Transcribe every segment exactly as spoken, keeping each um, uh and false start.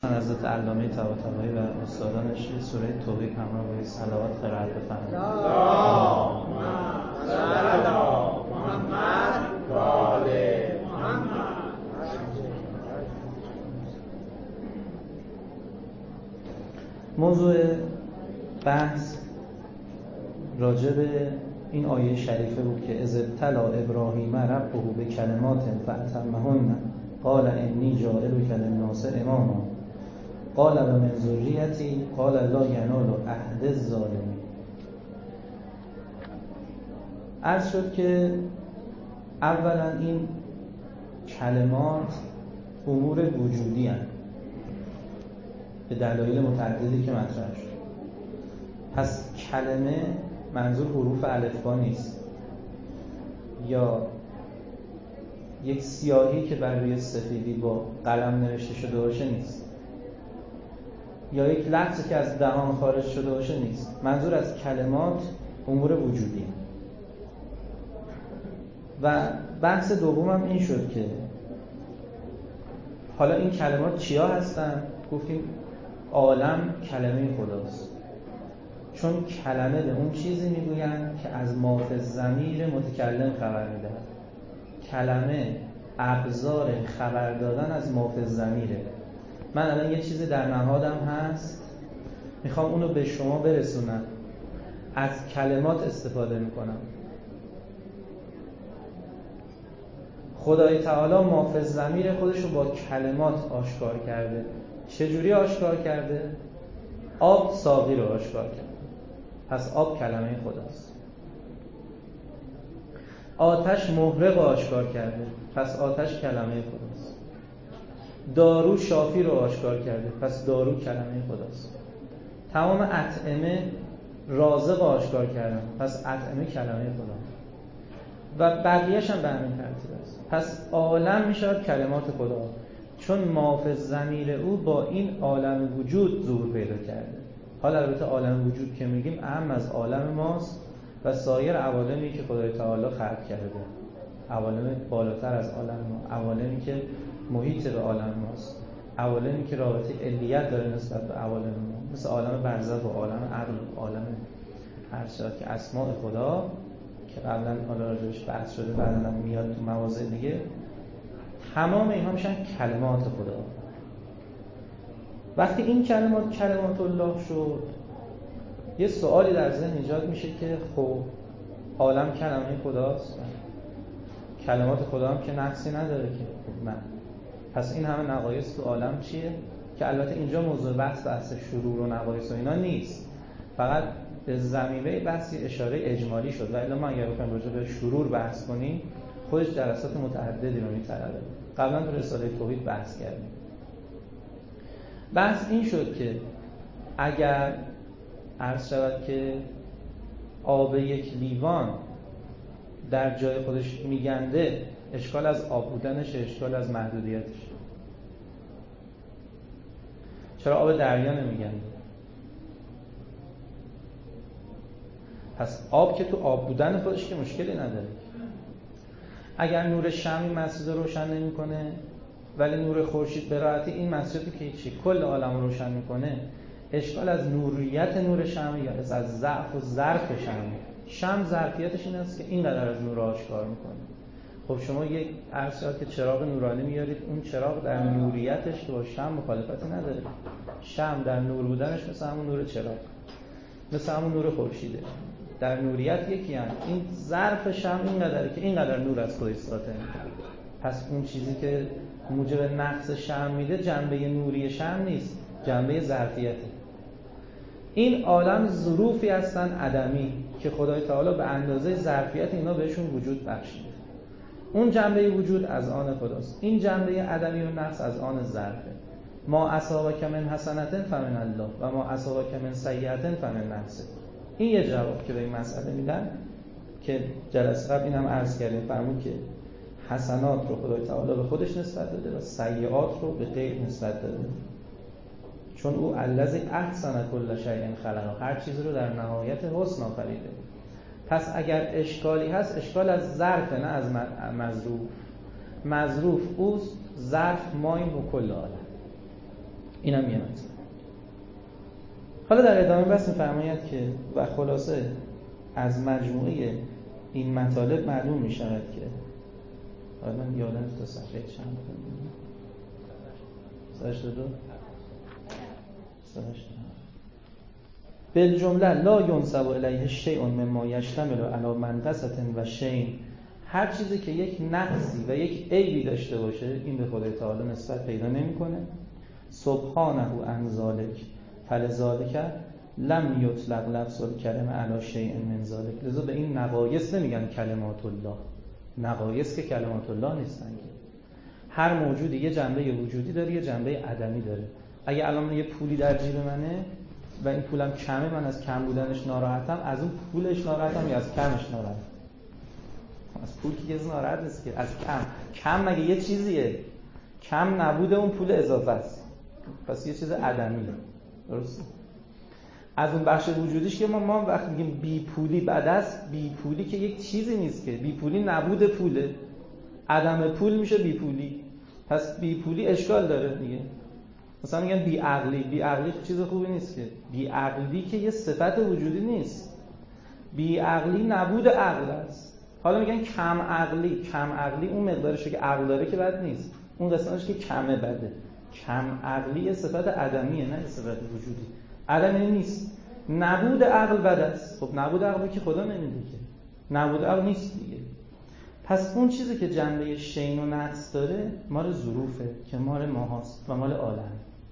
حضرت علامه طباطبایی و استادانش سوره توبه همراه با صلوات قرائت بفرمایید. اللهم صل علی محمد و آل محمد. موضوع بحث راجع به این آیه شریفه بود که اذ ابتلی ابراهیم ربه بکلمات فاتمهن قال انی جاعلک للناس اماما قال و من ذریتی قال لا ینال عهد الظالمین. عرض شد که اولا این کلمات امور وجودی هستند به دلایل متعددی که مطرح شد. پس کلمه منظور حروف الفبا نیست یا یک سیاهی که بر روی سفیدی با قلم نوشته شده باشه نیست یا یک لفظی که از دهان خارج شده باشه نیست. منظور از کلمات امور وجودی. و بحث دومم این شد که حالا این کلمات چیا هستن؟ گفتیم عالم کلمه خداست، چون کلمه به اون چیزی میگویند که از ما فی الضمیر متکلم خبر میدهد. کلمه ابزار خبر دادن از ما فی الضمیره. من الان یه چیزی در نهادم هست، میخوام اونو به شما برسونم، از کلمات استفاده میکنم. خدای تعالی ما فی الضمیر خودش رو با کلمات آشکار کرده. چجوری آشکار کرده؟ آب ساقی رو آشکار کرده، پس آب کلمه خداست. آتش محرق آشکار کرده، پس آتش کلمه خداست. دارو شافی رو آشکار کرده، پس دارو کلمه خداست. تمام اطعمه رازق آشکار کردن، پس اطعمه کلمه خداست. و بقیه‌اش هم به همین ترتیب است. پس عالم میشود کلمات خدا، چون ما فی الضمیر او با این عالم وجود ظهور پیدا کرده. حالا البته عالم وجود که میگیم اهم از عالم ماست و سایر عوالمی که خدای تعالی خلق کرده، عوالم بالاتر از عالم ما، عوالمی که محیط به عالم ماست، عوالمی که رابطه علیت داره نسبت به عوالم ما، مثل عالم برزخ و عالم عقل و عالم هر چیزی که اسماء خدا که قبلا حالا راجعش بحث شده، بعدا هم میاد تو مواضع دیگه. تمام اینها میشن کلمات خدا. وقتی این کلمات کلمات الله شد، یه سوالی در ذهن ایجاد میشه که خب عالم کلمه خداست، کلمات خدا هم که نقصی نداره که خب من. پس این همه نقایص تو عالم چیه؟ که البته اینجا موضوع بحث بحث شرور و نقایص و اینا نیست، فقط به زمینه بحثی اشاره اجمالی شد. و الا ما اگر بخوایم راجع به شرور بحث کنیم خودش جلسات متعددی رو میطلبه. قبلا تو رساله توحید بحث کردیم. بحث این شد که اگر عرض شود که آب یک لیوان در جای خودش میگنده، اشکال از آب بودنش، اشکال از محدودیتش. چرا آب دریا نمیگنده؟ پس آب که تو آب بودن خودش که مشکلی نداره. اگر نور شمعی مسجد رو روشن نمیکنه ولی نور خورشید به راحتی این مسجد که چی کل عالم رو روشن میکنه، اشکال از نوریت نور شمع یا از ضعف و ظرف شمع. شمع ظرفیتش این است که اینقدر از نور آشکار میکنه. خب شما یک عرض شد که چراغ نورانی میارید، اون چراغ در نوریتش که با شمع مخالفتی نداره. شمع در نور بودنش مثل همون نور چراغ، مثل همون نور خورشیده، در نوریت یکی هم. این ظرف شمع اینقدره که اینقدر نور از خودش ساطع میکنه. پس اون چیزی که موجب نقص شمع میده جنبه نوری شمع نیست، جنبه ظرفیته. این عالم ظروفی هستن عدمی که خدای تعالی به اندازه ظرفیت اینا بهشون وجود بخشیده. اون جنبه وجود از آن خداست، این جنبه عدمی و نقص از آن ظرفه. ما اصابک من حسنة فمن الله و ما اصابک من سیئة فمن نفسک. این یه جواب که به این مسئله میدن که جلسه قبل اینم عرض کردیم، فرمود که حسنات رو خدای تعالی به خودش نسبت داده و سیئات رو به غیر نسبت داده، چون او الذی احسن کل شیء خلق، هر چیزی رو در نهایت حسن آفریده. پس اگر اشکالی هست، اشکال از ظرف نه از مظروف. مظروف اوست، ظرف مایم و کل عالم. اینم یه مطلب. حالا در ادامه بحث می‌فرماید که و خلاصه از مجموعه این مطالب معلوم می‌شود که حالا یادم تا صفحه چند بود صفحه دو صفحه بالجمله لا ینسب الیه شیء مما یشتمل علی منقصة و شیء، هر چیزی که یک نقصی و یک عیبی داشته باشه این به خدای تعالی نسبت پیدا نمی‌کنه. سبحانه عن ذلک فلذلک لم یطلق لفظ الکلمه علی شیء من ذلک. لذا به این نقایص نمیگن کلمات الله. نقایص که کلمات الله نیستن که هر موجودی یه جنبه وجودی داره، یه جنبه عدمی داره. اگه الان یه پولی در جیب منه و این پولم کمه، من از کم بودنش ناراحتم، از اون پولش ناراحتم یا از کمش ناراحتم؟ از پول که کسی ناراحت نیست که، از کم. کم مگه یه چیزیه؟ کم نبوده اون پول اضافه است، پس یه چیز عدمی. درسته؟ از اون بخش وجودیش که ما ما وقتی میگیم بی پولی بد است، بی پولی که یک چیزی نیست که، بی پولی نبوده پوله، عدم پول میشه بی پولی. پس بی پولی اشکال داره دیگه. مثلا میگن بی عقلی، بی عقلی چیز خوبی نیست که. بی عقلی که یه صفت وجودی نیست، بی عقلی نبود عقل است. حالا میگن کم عقلی، کم عقلی اون مقدارش که عقل داره که بد نیست، اون قسمتش که کمه بده. کم عقلی یه صفت عدمیه، نه یه صفت وجودی. عدمی نیست. نبود عقل بد است. خب نبود عقل که خدا نمیده که، نبود عقل نیست دیگه. پس اون چیزی که جنبه شین و نقص داره مال ظروفه که مال ماهاست و مال عالم.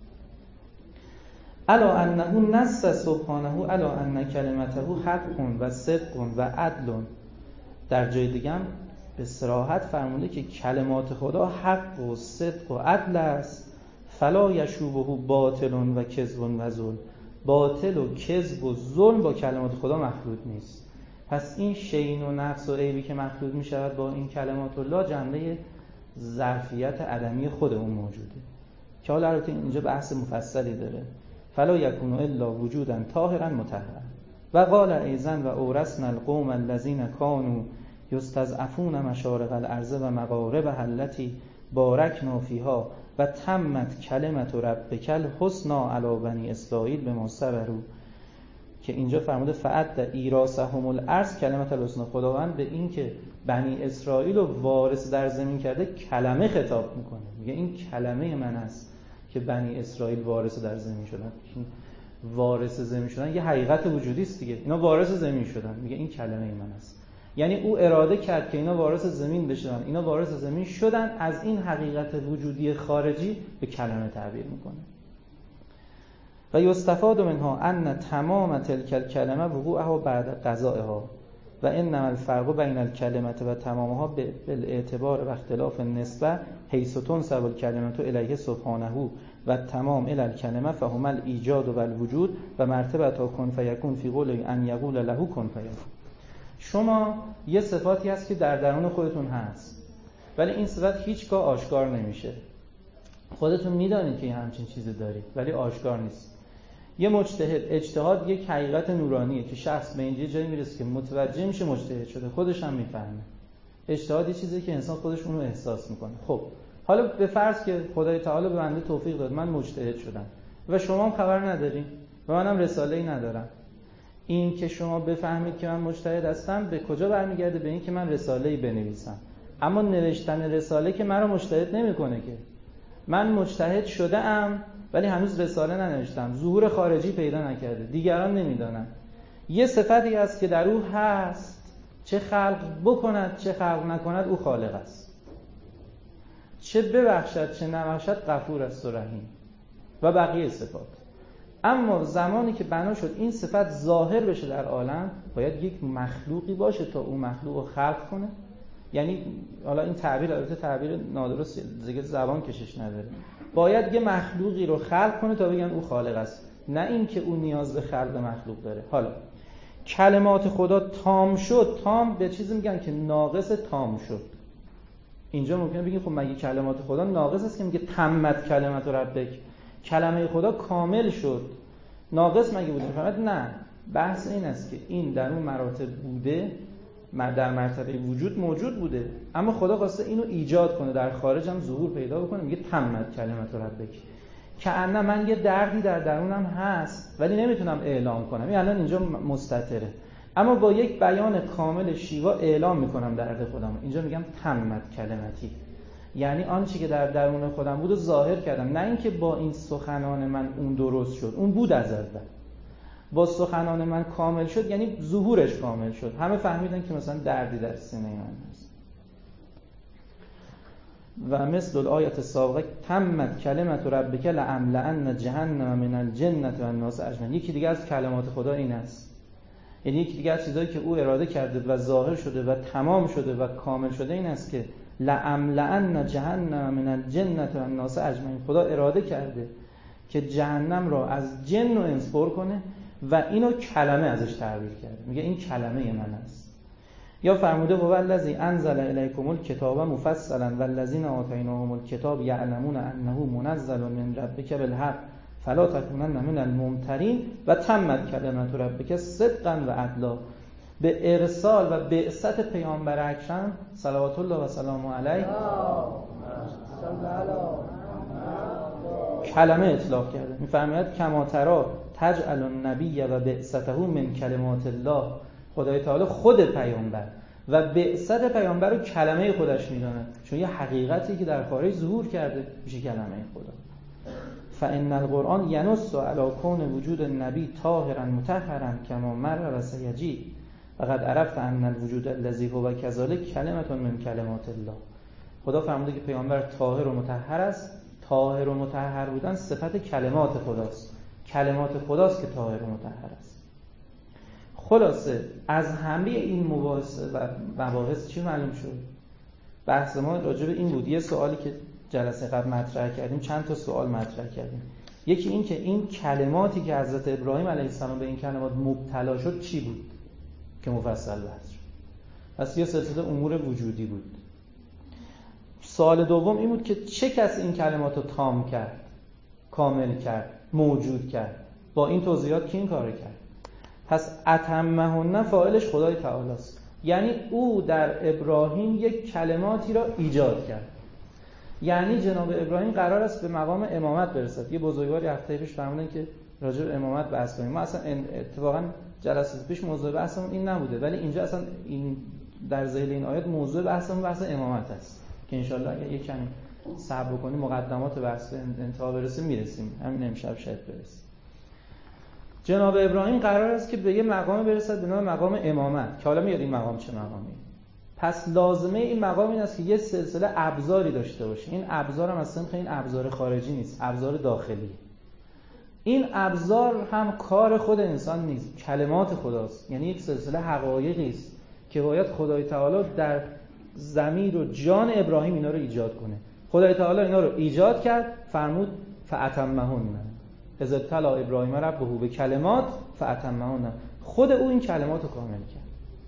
الا انه نص سبحانه الا ان کلمته حق و صدق و عدل. در جای دیگه هم به صراحت فرموده که کلمات خدا حق و صدق و عدل است. فلا یشوبه باطل و کذب و ظلم. باطل و کذب و ظلم با کلمات خدا مخلوط نیست. پس این شین و نقص و عیبی که مخلوط می شود با این کلمات الله جنبه ظرفیت عدمی خود اون موجوده که حالا البته اینجا بحث مفصلی داره. فلا یکون الا وجودا طاهرا مطهرا. و قال ایضا و اورثنا القوم الذین كانوا یستضعفون مشارق الارض و مغاربها التي بارکنا فیها و تمت کلمت ربک الحسنی علی بنی اسرائیل بما صبروا، که اینجا فرموده فعد ایراسهم الارض کلمت الحسنی. خداوند به این که بنی اسرائیل رو وارث در زمین کرده کلمه خطاب میکنه، میگه این کلمه من است که بنی اسرائیل وارث در زمین شدن. وارث زمین شدن یه حقیقت وجودی است دیگه، اینا وارث زمین شدن، میگه این کلمه من است. یعنی او اراده کرد که اینا وارث زمین بشن، اینا وارث زمین شدن، از این حقیقت وجودی خارجی به کلمه تعبیر میکنه. و یستفاد منها ان تمام تلک الکلمه وقوعها بعد قضائها و انما الفرق بین الکلمه و تمامها بالاعتبار و اختلاف النسبه حیث تنسب الکلمه الیه سبحانه و تمام الی الکلمه فهما الایجاد و الوجود و مرتبه تا کن فیکون فی قول ان یقول له کن فیکون. شما یه صفاتی هست که در درون خودتون هست ولی این صفت هیچگاه آشکار نمیشه. خودتون میدونید که همچین چیزی دارید ولی آشکار نیست. یه مجتهد، اجتهاد یک حقیقت نورانیه که شخص به اینجا جایی میرسه که متوجه میشه مجتهد شده، خودش هم میفهمه. اجتهاد یه چیزیه که انسان خودش اون رو احساس میکنه. خب حالا به فرض که خدای تعالی به بنده توفیق داد من مجتهد شدم و شما هم خبر ندارین و منم رساله‌ای ندارم، این که شما بفهمید که من مجتهد هستم به کجا برمیگرده؟ به این که من رساله‌ای بنویسم. اما نوشتن رساله که من رو مجتهد نمیکنه که. من مجتهد شده ام ولی هنوز رساله ننوشتم، ظهور خارجی پیدا نکرده، دیگران نمیدانن. یه صفتی هست که در او هست، چه خلق بکند چه خلق نکند او خالق است، چه ببخشد چه نبخشد غفور است و رحیم و بقیه صفات. اما زمانی که بنا شد این صفت ظاهر بشه در عالم باید یک مخلوقی باشه تا اون مخلوق رو خلق کنه. یعنی حالا این تعبیر البته تعبیر نادرست، دیگه زبان کشش نداره. باید یه مخلوقی رو خلق کنه تا بگن او خالق است، نه اینکه او نیاز به خلق مخلوق داره. حالا کلمات خدا تام شد، تام به چیزی میگن که ناقص تام شد. اینجا ممکنه بگیم خب مگه کلمات خدا ناقص است که میگه تمت کلمت ربک؟ کلمه خدا کامل شد، ناقص مگه بوده؟ فقط نه، بحث این است که این در اون مراتب بوده، در مرتبه وجود موجود بوده، اما خدا خواسته اینو ایجاد کنه، در خارج هم ظهور پیدا بکنه، میگه تمت کلمت ربک. که انا من یه دردی در درونم هست ولی نمیتونم اعلام کنم، این الان اینجا مستتره، اما با یک بیان کامل شیوا اعلام میکنم درد خودم. اینجا میگم تمت کلمتی، یعنی آنچه که در درون خودم بود و ظاهر کردم، نه اینکه با این سخنان من اون درست شد، اون بود از اول، با سخنان من کامل شد، یعنی ظهورش کامل شد. همه فهمیدن که مثلا دردی در سینه من هست. و مثل الآیت السابقه تمت کلمت ربک لأملأن جهنم من الجنة والناس اجمعین. یکی دیگه از کلمات خدا این است، یعنی یکی دیگه از چیزایی که او اراده کرده و ظاهر شده و تمام شده و کامل شده این است که لأملأن جهنم من الجنة والناس اجمعین. خدا اراده کرده که جهنم را از جن و انس پر کنه و اینو کلمه ازش تعبیر کرده، میگه این کلمه من است. یا فرموده هو الذی انزل الیکم الکتاب مفصلا والذین آتیناهم الکتاب یعلمون انه منزل من ربک بالحق فلا تکونن من الممترین و تمت کلمت ربک صدقا و عدلا. به ارسال و بعثت پیامبر اکرم صلوات الله و سلام علیه کلمه اطلاق کرده. میفرماید کما تری تجعل النبی و بعثته من کلمات الله. خدای تعالی خود پیامبر و بعثت پیامبر رو کلمه خودش میدونه، چون یه حقیقتی که در خارج ظهور کرده میشه کلمه خدا. فان القرآن ینص علی کون وجود النبی طاهرا مطهرا کما مر و سیجی فقد عرفت ان الوجود الذی هو کذلک کلمه من کلمات الله. خدا فرموده که پیامبر طاهر و مطهر است. طاهر و مطهر بودن صفت کلمات خداست، کلمات خداست که طاهر و مطهر است. خلاصه از همه این مباحث و مباحث چی معلوم شد؟ بحث ما راجع به این بود. یه سوالی که جلسه قبل مطرح کردیم، چند تا سوال مطرح کردیم. یکی این که این کلماتی که حضرت ابراهیم علیه السلام به این کلمات مبتلا شد چی بود که مفصل بحث شد؟ پس یه سلسله امور وجودی بود. سوال دوم این بود که چه کسی این کلمات رو تام کرد، کامل کرد، موجود کرد؟ با این توضیحات کی این کارو کرد؟ پس اتمهن فاعلش خدای تعالی است، یعنی او در ابراهیم یک کلماتی را ایجاد کرد. یعنی جناب ابراهیم قرار است به مقام امامت برسد. یه بزرگواری هفته پیش فرمودن که راجع به امامت بحث کنیم. ما اصلا اتفاقا جلسه پیش موضوع بحثمون این نبوده، ولی اینجا اصلا این در ذیل این آیات موضوع بحثمون بحث امامت است که ان شاءالله اگه یک کمی صبر کنیم مقدمات بحث به انتها برسیم میرسیم، همین امشب شاید برسیم. جناب ابراهیم قرار است که به یه مقام برسد به نام مقام امامت که حالا میاد این مقام چه مقامی. پس لازمه این مقام این است که یه سلسله ابزاری داشته باشه. این ابزار هم اصلا این ابزار خارجی نیست، ابزار داخلی. این ابزار هم کار خود انسان نیست، کلمات خداست. یعنی یک سلسله حقایقی است که باید خدای تعالی در ضمیر و جان ابراهیم اینا رو ایجاد کنه. خدای تعالی اینا رو ایجاد کرد، فرمود فاتمهن اذ ابتلی ابراهیم ربه به کلمات فاتمهن. خود او این کلمات رو کامل کرد.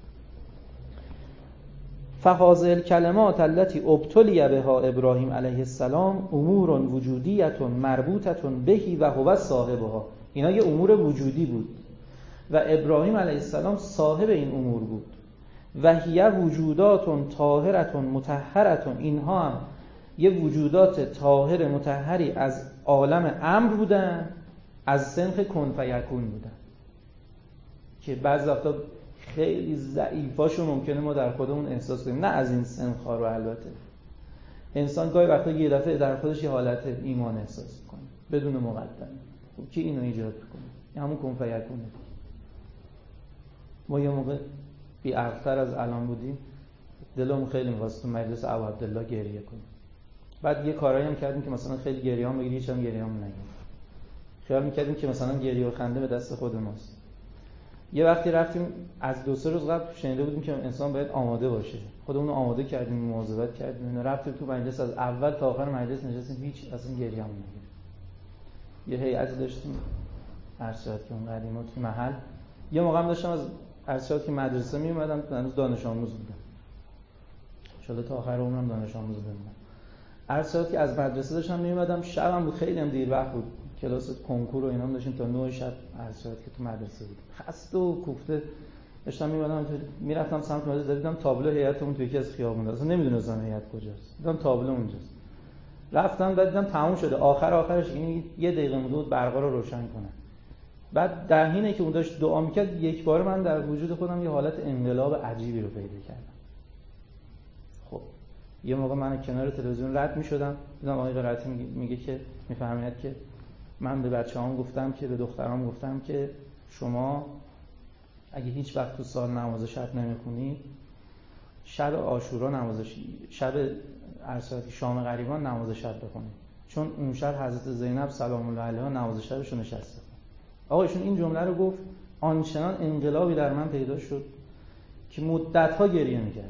فهذه الکلمات التي ابتلی بها ابراهیم علیه السلام امور وجودیه مربوطه بهی و هو صاحبها. اینا یه امور وجودی بود و ابراهیم علیه السلام صاحب این امور بود. و هی وجودات طاهره مطهره. اینها هم یه وجودات طاهر مطهری از عالم امر بودن، از سنخ کن فیکون بودن که بعضی وقتا خیلی ضعیفاشو ممکنه ما در خودمون احساس کنیم، نه از این سنخ‌ها رو. البته انسان گاهی وقتا یه دفعه در خودش یه حالت ایمان احساس می‌کنه بدون مقدمه. خب کی اینو ایجاد می‌کنه؟ همون کن فیکونه. ما یه موقع بی عقل‌تر از الان بودیم، دلمون خیلی می‌خواست تو مجلس ابو عبدالله گریه کنیم. بعد یه کارایی هم کردیم که مثلا خیلی گریه‌ام بگیره، هیچ هم گریه‌ام نگیره. خیال می‌کردیم که مثلا گریه و خنده به دست خود ماست. یه وقتی رفتیم از دو سه روز قبل شنیده بودیم که انسان باید آماده باشه. خودمون رو آماده کردیم، مواظبت کردیم. اینا رفتیم تو مجلس، از اول تا آخر مجلس نشستیم، هیچ اصلا گریه‌ام نگیره. یه هیئتی داشتیم ارشاد که اون قدیما تو محل. یه موقع هم داشتم از ارشاد که مدرسه میومدم، هنوز دانش آموز بودم. ان شاءالله تا آخر عمرم دانش آموز بمونم. ارشاد که از مدرسه داشتم میومدم، شبم بود، خیلی هم دیر وقت بود. کلاس کنکور و اینا هم داشتیم تا نه شب ارشاد که تو مدرسه بود. خسته و کوفته داشتم میومدم، میرفتم سمت مدرسه، دیدم تابلو هیئتمون تو یکی از خیابونا. اصلا نمیدونستم هیئت کجاست. دیدم تابلو اونجاست. رفتم بعد دیدم تموم شده، آخر آخرش این یه دقیقه مونده بود برقا رو روشن کنه. بعد در حینی که اون داشت دعا میکرد یک بار من در وجود خودم یه حالت انقلاب عجیبی رو پیدا کردم. خب یه موقع من کنار تلویزیون رد میشدم، دیدم آقای قرائتی میگه که میفهمید که من به بچه‌هام گفتم که به دخترام گفتم که شما اگه هیچ وقت تو سال نماز شب نمیخونید، شب عاشورا نماز شب عرصات شام غریبان نماز شب بخونید، چون اون شب حضرت زینب سلام الله علیها نماز شبشون نشسته. آقایشون این جمله رو گفت، آنچنان انقلابی در من پیدا شد که مدت‌ها گریه می‌کردم.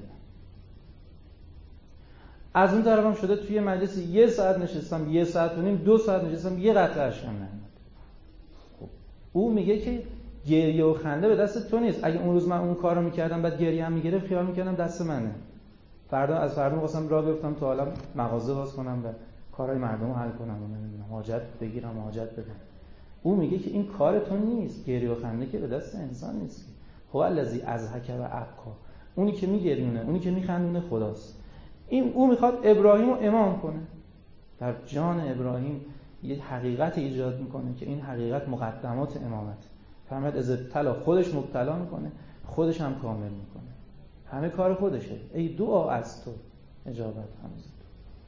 از اون طرفم شده توی مجلس یه ساعت نشستم، یه ساعت و نیم، دو ساعت نشستم، یه قطره اشکم نیامد. خب او میگه که گریه و خنده به دست تو نیست. اگه اون روز من اون کارو می‌کردم بعد گریه هم می‌گرفت، خیال می‌کردم دست منه. فردا از فردا می‌خواستم راه بیفتم تو عالم مغازه باز کنم و کارهای مردم رو حل کنم و نمی‌دونم حاجت بگیرم و حاجت بدم. او میگه که این کار تو نیست، گریه و خنده که به دست انسان نیست. هو الذی اضحک و ابکا، اونی که میگریونه، اونی که میخندونه خداست. این او میخواد ابراهیم رو امام کنه، در جان ابراهیم یه حقیقت ایجاد میکنه که این حقیقت مقدمات امامت. فرمود از ابتلا خودش مبتلا میکنه، خودش هم کامل میکنه، همه کار خودشه. ای دعا از تو اجابت هم از تو.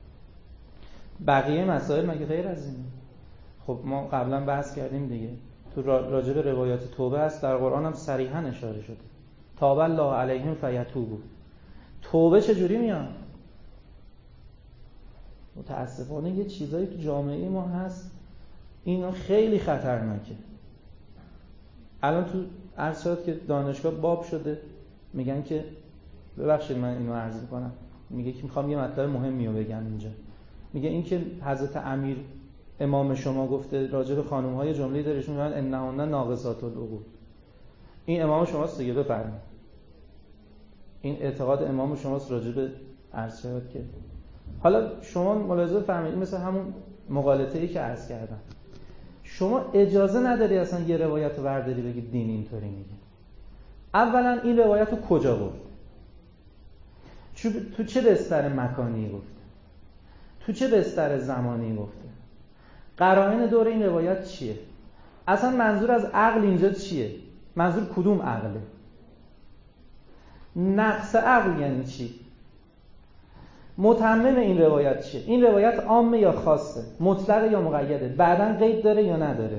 بقیه مسائل مگه غیر از اینه؟ خب ما قبلا بحث کردیم دیگه، تو راجع به روایات توبه هست، در قرآن هم صریحا اشاره شده. تاب الله علیهم فیتوبوا. توبه چجوری میاد؟ متاسفانه یه چیزایی تو جامعه ما هست اینا خیلی خطرناکه. الان تو ارشاد که دانشگاه باب شده میگن که ببخشید من اینو عرض میکنم، میگه که میخوام یه مطلب مهمی رو بگم اینجا. میگه این که حضرت امیر امام شما گفته راجع به خانم‌های جمله‌ای دارش میگن انهن ناقصات العقول. این امام شماست دیگه، بفرمایید. این اعتقاد امام شماست راجع به ارشاد که حالا شما ملاحظه فرمایید، مثل همون مقالطه‌ای که عرض کردم، شما اجازه نداری اصلا یه روایت رو برداری بگی دین اینطوری میگه. اولا این روایت رو کجا گفت؟ تو چه بستر مکانی گفته؟ تو چه بستر زمانی گفته؟ قرائن دور این روایت چیه؟ اصلا منظور از عقل اینجا چیه؟ منظور کدوم عقله؟ نقص عقل یعنی چی؟ متمم این روایت چیه؟ این روایت عامه یا خاصه؟ مطلق یا مقیده؟ بعداً قید داره یا نداره؟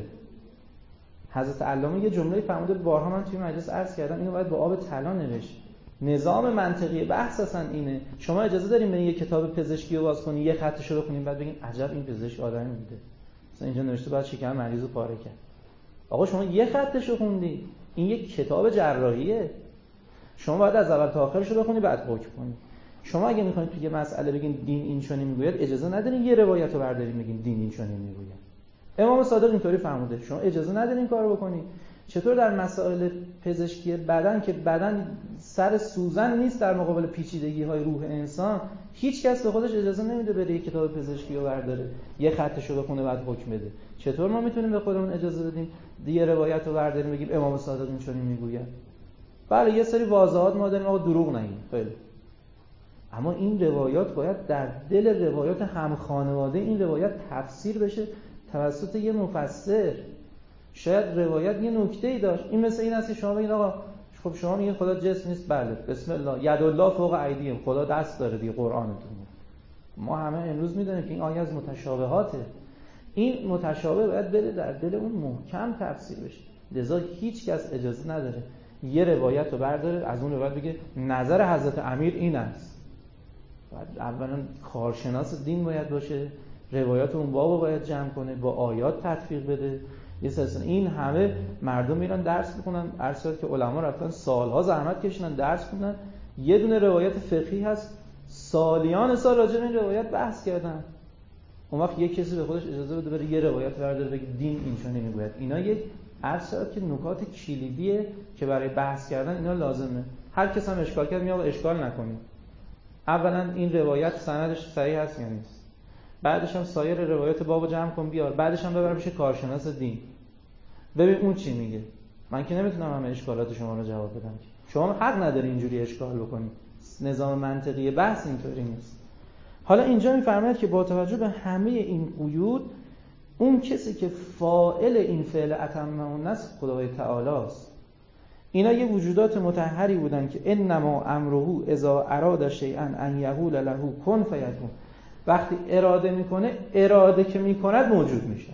حضرت علامه یه جمله فرموده، بارها من توی مجلس عرض کردم، اینو باید با آب طلا نوشت. نظام منطقی بحث اصلا اینه. شما اجازه دارین برین یه کتاب پزشکی رو باز کنین، یه خطشو بخونین، بعد بگین عجب این پزشک آدمی بوده، مثلا اینجا نوشته بعد شکم مریض رو پاره کرد. آقا شما یه خطشو خوندی، این یک کتاب جراحیه، شما باید از اول تا آخرش رو بخونی بعد حکم کنی. شما اگه میخواین توی یه مسئله بگین دین این چنین میگوید، اجازه ندارین یه روایت رو بردارین بگین دین این چنین میگوید. امام صادق اینطوری فرموده، شما اجازه ندارین این کارو بکنید. چطور در مسائل پزشکی بدن که بدن سر سوزن نیست در مقابل پیچیدگی‌های روح انسان، هیچ کس به خودش اجازه نمیده بره یه کتاب پزشکی رو برداره، یه خطشو بخونه بعد حکم بده. چطور ما میتونیم به خودمون اجازه بدیم یه روایت رو برداریم بگیم امام صادق این چنین میگوید؟ بله یه سری واضحات ما داریم، آقا دروغ نگیم، خیلی. اما این روایات باید در دل روایات هم خانواده این روایت تفسیر بشه توسط یه مفسر. شاید روایت یه نکته‌ای داشت، این مثل این است که شما بگید آقا خب شما میگید خدا جسم نیست، بله بسم الله ید الله فوق ایدیهم، خدا دست داره دیگه، قرآنتون. ما همه امروز میدونیم که این آیه از متشابهاته. این متشابه باید بره در دل اون محکم تفسیر بشه. لذا هیچ کس اجازه نداره یه روایت رو برداره از اون روایت بگه نظر حضرت امیر این است. بعد اولا کارشناس دین باید باشه، روایات اون بابو باید جمع کنه، با آیات تطبیق بده. یه سلسله این همه مردم میرن درس میخونن، ارشاد که علما رفتن سالها زحمت کشیدن درس خوندن، یه دونه روایت فقهی هست سالیان سال راجع به این روایت بحث کردن. اون وقت یه کسی به خودش اجازه بده بره یه روایت برداره بگه دین این چنین میگوید. اینا یک ارشاد که نکات کلیدیه که برای بحث کردن اینا لازمه. هر کس هم اشکال کرد میاد اشکال نکنید. اولا این روایت سندش صحیح هست یا نیست، بعدش هم سایر روایات بابو جمع کن بیار، بعدش هم ببر پیش کارشناس دین ببین اون چی میگه. من که نمیتونم همه اشکالات شما رو جواب بدم، شما حق نداری اینجوری اشکال بکنید. نظام منطقی بحث اینطوری نیست. حالا اینجا می‌فرماید که با توجه به همه این قیود، اون کسی که فاعل این فعل اتمه النصر خدای تعالی است. اینا یه وجودات مطهری بودن که انما امره اذا اراد شیئا ان یقول له کن فیکون. وقتی اراده میکنه، اراده که میکند موجود میشه.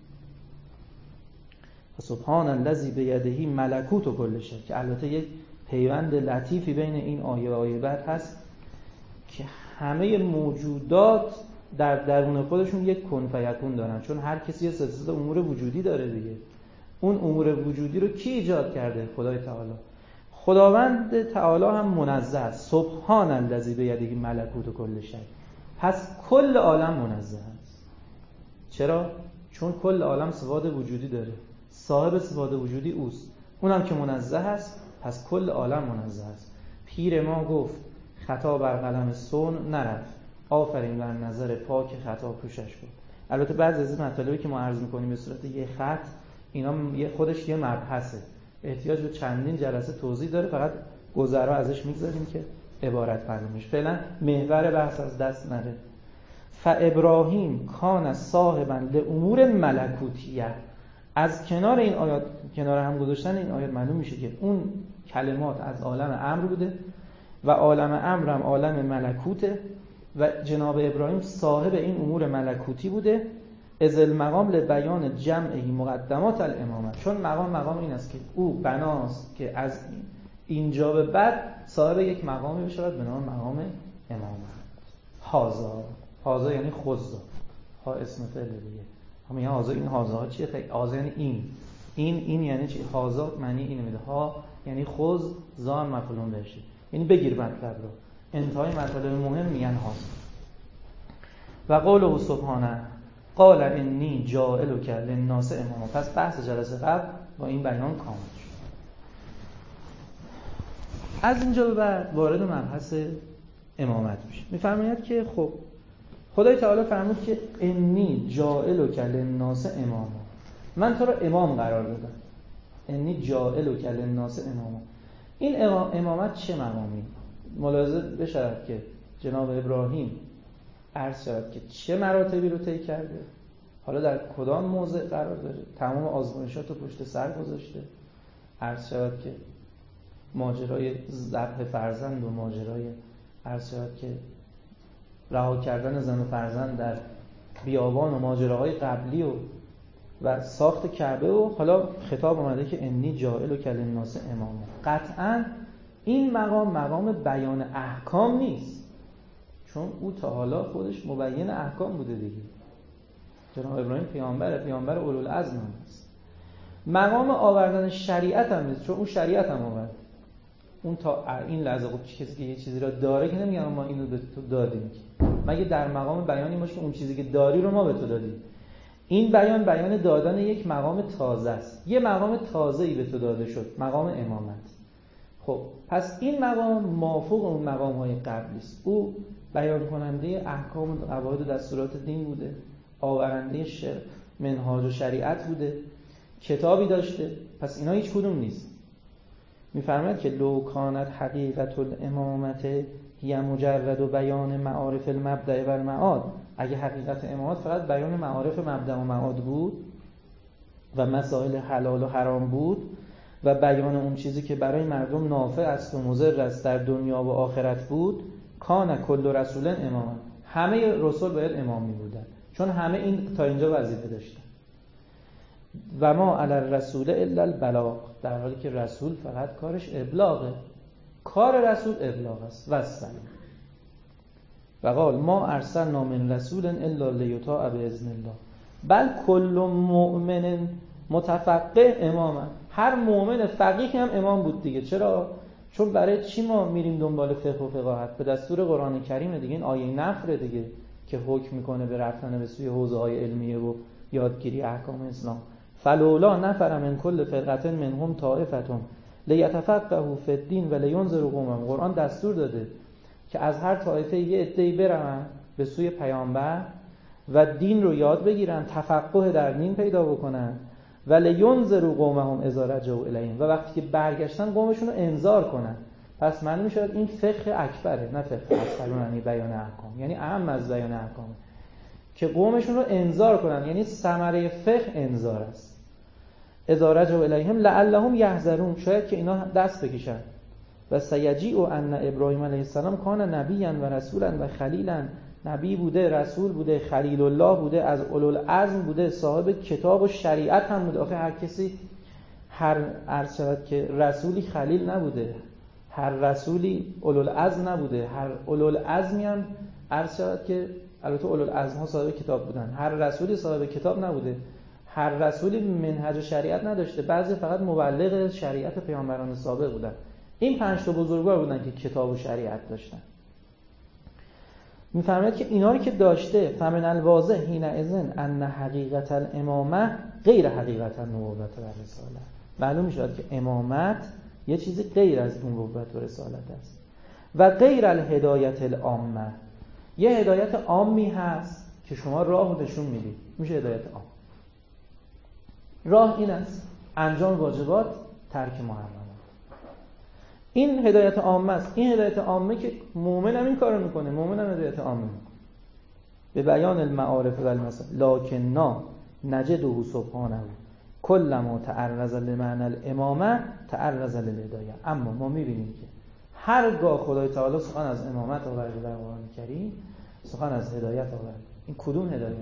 سبحان الذی بیده ملکوت کل شیء، که البته یک پیوند لطیفی بین این آیه و آیه بعد هست که همه موجودات در درون خودشون یک کن فیکون دارن، چون هر کسی یه سلسله امور وجودی داره دیگه. اون امور وجودی رو کی ایجاد کرده؟ خدای تعالی. خداوند تعالی هم منزه است. سبحان الذی بیده ملکوت کل شیء. پس کل عالم منزه است. چرا؟ چون کل عالم صفات وجودی داره. صاحب صفات وجودی اوست. اونم که منزه است، پس کل عالم منزه است. پیر ما گفت خطا بر قلم صون نرفت، آفرین بر نظر پاک خطا پوشش بود. البته بعضی از این مطالبی که ما عرض می‌کنیم به صورت یه خط، اینا خودش یه مبحثه، احتیاج به چندین جلسه توضیح داره، فقط گذرا ازش میگذاریم که عبارت معلوم میشه. فعلا محور بحث از دست نره. فابراهیم کان صاحبا لامور ملکوتیه. از کنار این آیات، کنار هم گذاشتن این آیات معلوم میشه که اون کلمات از عالم امر بوده و عالم امر هم عالم ملکوته و جناب ابراهیم صاحب این امور ملکوتی بوده. از المقام لبیان جمعی مقدمات الامامه، چون مقام مقام این است که او بناست که از اینجا به بعد صاحب یک مقامی بشود به نام مقام امامت. هازا، هازا یعنی خزا، ها اسم فعل دیگه. همه این هازا، این هازا ها چیه؟ هازا یعنی این، این این یعنی چی؟ هازا معنی اینو میده، ها یعنی خز، زا مفعول بهشه، یعنی بگیر مطلب رو. انتهای مطلب مهم میگن هازا. و قوله سبحانه قال انی جاعلک للناس اماما. پس بحث جلسه قبل با این بیان کامل شد. از اینجا به بعد وارد مبحث امامت میشه. میفرماید که خب خدای تعالی فرمود که انی جاعلک للناس اماما، من تو رو امام قرار دادم. انی جاعلک للناس اماما. این امامت چه مقامی؟ ملاحظه بشود که جناب ابراهیم عرض شد که چه مراتبی رو طی کرده، حالا در کدام موضع قرار داره، تمام آزمایشات رو پشت سر گذاشته. عرض شد که ماجرای ذبح فرزند و ماجرای عرض شد که رها کردن زن و فرزند در بیابان و ماجراهای قبلی و و ساخت کعبه، و حالا خطاب اومده که انی جاعلک للناس اماما. قطعاً این مقام مقام بیان احکام نیست، چون او تا حالا خودش مبین احکام بوده دیگه. جناب ابراهیم پیامبره، پیامبر اولوالعزم است. مقام آوردن شریعت هم نیست، چون اون شریعت هم آورد. اون تا این لحظه خب کسی که یه چیزی را داره که نمیگم ما اینو به تو دادیم، مگه در مقام بیانی باشه که اون چیزی که داری رو ما به تو دادیم. این بیان بیان دادن یک مقام تازه است. یه مقام تازه‌ای به تو داده شد، مقام امامت. خب پس این مقام مافوق اون مقام‌های قبلی است. او بیان کننده احکام و قواعد و دستورات دین بوده، آورنده شر... منهاج و شریعت بوده، کتابی داشته. پس اینا هیچ کدوم نیست. می‌فرماید که لو کانت حقیقت الامامت هی مجرد و بیان معارف المبدأ و المعاد. اگه حقیقت امامت فقط بیان معارف مبدأ و معاد بود و مسائل حلال و حرام بود و بیان اون چیزی که برای مردم نافع است و مضر است در دنیا و آخرت بود، کان کل رسول امام. همه رسول باید امام می بودن، چون همه این تا اینجا وظیفه داشتن. و ما علی الرسول الا البلاغ، در حالی که رسول فقط کارش ابلاغه. کار رسول ابلاغ است. و السلام. و قال ما ارسلنا من رسول الا لیطاع باذن الله بل کل مؤمن متفقه امام. هر مؤمن فقیه هم امام بود دیگه. چرا؟ چون برای چی ما میریم دنبال فقه و فقاهت؟ به دستور قرآن کریم دیگه. این آیه نفر دیگه که حکم میکنه به رفتن به سوی حوزه‌های علمیه و یادگیری احکام اسلام. فلولا نفر من کل فرقه منهم طائفه لیتفقهوا فی الدین و لینذروا قومهم. قرآن دستور داده که از هر طایفه یه عده‌ای برن به سوی پیامبر و دین رو یاد بگیرن، تفقه در دین پیدا بکنن، و لینذروا قومهم اذا رجعوا الیهم، و وقتی که برگشتن قومشون رو انذار کنن. پس معنی میشه این فقه اکبره، نه فقه اصغر، یعنی بیان احکام، یعنی اهم از بیان احکام، که قومشون رو انذار کنن. یعنی ثمره فقه انذار است. اذا رجعوا الیهم لعلهم یحذرون، شاید که اینا دست بکشن. و سیجیء ان ابراهیم علیه السلام کان نبیا و رسولا و خلیلا، نبی بوده، رسول بوده، خلیل الله بوده، از اولوالعزم بوده، صاحب کتاب و شریعت هم بوده. آخه هر کسی، هر عرض شود که رسولی خلیل نبوده، هر رسولی اولوالعزم نبوده، هر اولوالعزمی هم عرض شود که البته اولوالعزم ها صاحب کتاب بودن، هر رسولی صاحب کتاب نبوده، هر رسولی منهج شریعت نداشته، بعضی فقط مبلغ شریعت پیامبران سابق بودن. این پنج تا بزرگوار بودن که کتاب و شریعت داشتن. می‌فرماید که اینا رو که داشته، فمن الواضح حینئذ ان حقیقت الامامه غیر حقیقت النبوت و رسالت، معلوم میشد که امامت یه چیزی غیر از نبوت و رسالت است. و غیر الهدایت العامه، یه هدایت عامی هست که شما راه نشون میدید، میشه هدایت عام. راه این است: انجام واجبات، ترک محرمات. این هدایت عامه است. این هدایت عامه که مؤمن هم این کارو میکنه، مؤمن هم هدایت عامه میکنه. به بیان المعارف و المسائل لکننا نجده سبحانه کل ما تعرض لمعنى الامامه تعرض للهدایه. اما ما میبینیم که هرگاه خدای تعالی سخن از امامت آورده در قرآن کریم، سخن از هدایت آورده. این کدوم هدایت؟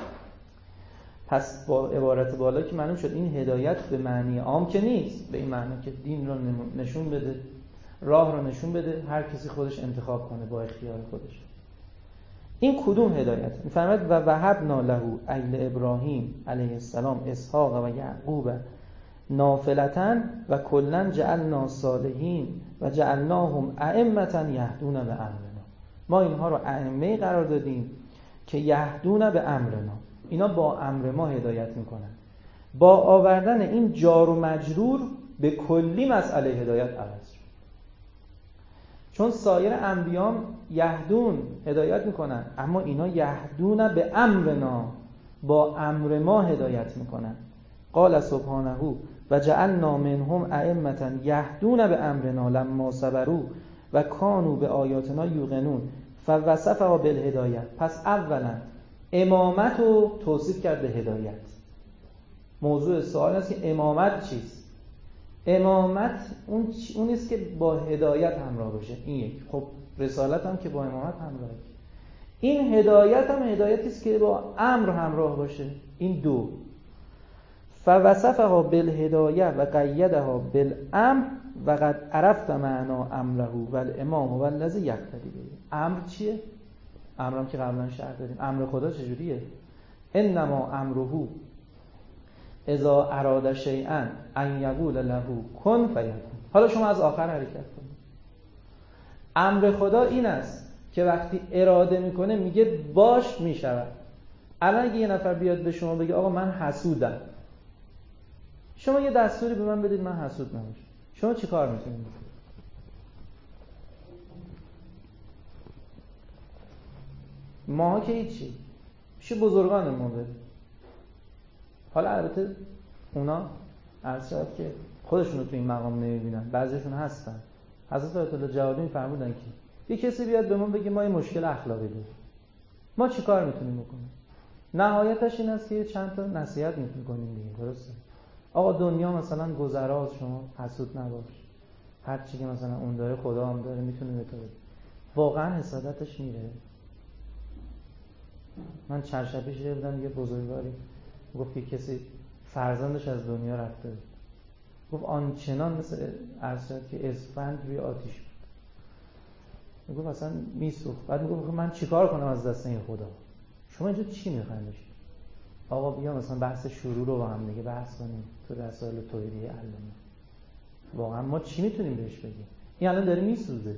پس با عبارت بالا که معلوم شد این هدایت به معنی عام که نیست، به این معنی که دین رو نشون بده، راه رو نشون بده، هر کسی خودش انتخاب کنه با اختیار خودش. این کدوم هدایت؟ می‌فرماید و وهبنا له ایل ابراهیم علیه السلام اسحاق و یعقوب نافلة و کلا جعلنا صالحین و جعلناهم ائمة یهدون به امرنا. ما اینها رو ائمه قرار دادیم که یهدون به امرنا، اینا با امر ما هدایت میکنن. با آوردن این جار و مجرور به کلی مسئله هدایت عوض شد. چون سایر انبیام یهدون هدایت میکنن، اما اینا یهدون به امرنا، با امر ما هدایت میکنن. قال سبحانه و جعلنا منهم ائمة یهدون به امرنا لما صبروا و کانوا به آیاتنا یوقنون فوصفها بالهدایه. پس اولا امامت رو توصیف کرد به هدایت. موضوع سوال است که امامت چیست؟ امامت اون اون است که با هدایت همراه باشه. این یک. خب رسالت هم که با امامت همراهه. این هدایت هم هدایتی است که با امر همراه باشه. این دو. فوصفها بالهدایه و قیدها بالامر و قد عرفت معنا امره و الامام و الذی یقتدی به. امر چیه؟ امر هم که قبلا شرح دادیم. امر خدا چجوریه؟ انما امره اذا اراد شیئا ان یقول له کن فیکون. حالا شما از آخر حرکت کنید. امر خدا این است که وقتی اراده میکنه میگه باش میشود. الان اگه یه نفر بیاد به شما بگه آقا من حسودم، شما یه دستوری به من بدید من حسود نباشم، شما چی کار میتونید بکنید؟ ماها که هیچی، میشه بزرگان ما برید. حالا البته اونا عرض شد که خودشون رو تو این مقام نمیبینن، بعضیشون هستن. حضرت آیت الله جوادی میفرمودن که یه کسی بیاد به ما بگه ما یه مشکل اخلاقی داریم، ما چی کار میتونیم بکنیم؟ نهایتش این است که چند تا نصیحت میکنیم دیگه، درسته؟ آقا دنیا مثلا گذراست، شما حسود نباش، هر چی که مثلا اون داره خدا هم داره، میتونه به تو بده. واقعا حسادتش میره؟ من چند شب پیش دیدم یه بزرگواری گفت که کسی فرزندش از دنیا رفته، گفت آنچنان مثل عرض شد که اسفند روی آتیش بود، گفت اصلا میسوخت. بعد میگفت من چیکار کنم از دست این خدا؟ شما اینجا چی میخواید بشید؟ آقا بیا مثلا بحث شروع رو با هم دیگه بحث کنیم تو رسائل توحیدیه علمی. واقعا ما چی میتونیم بهش بگیم؟ این الان داره میسوزه،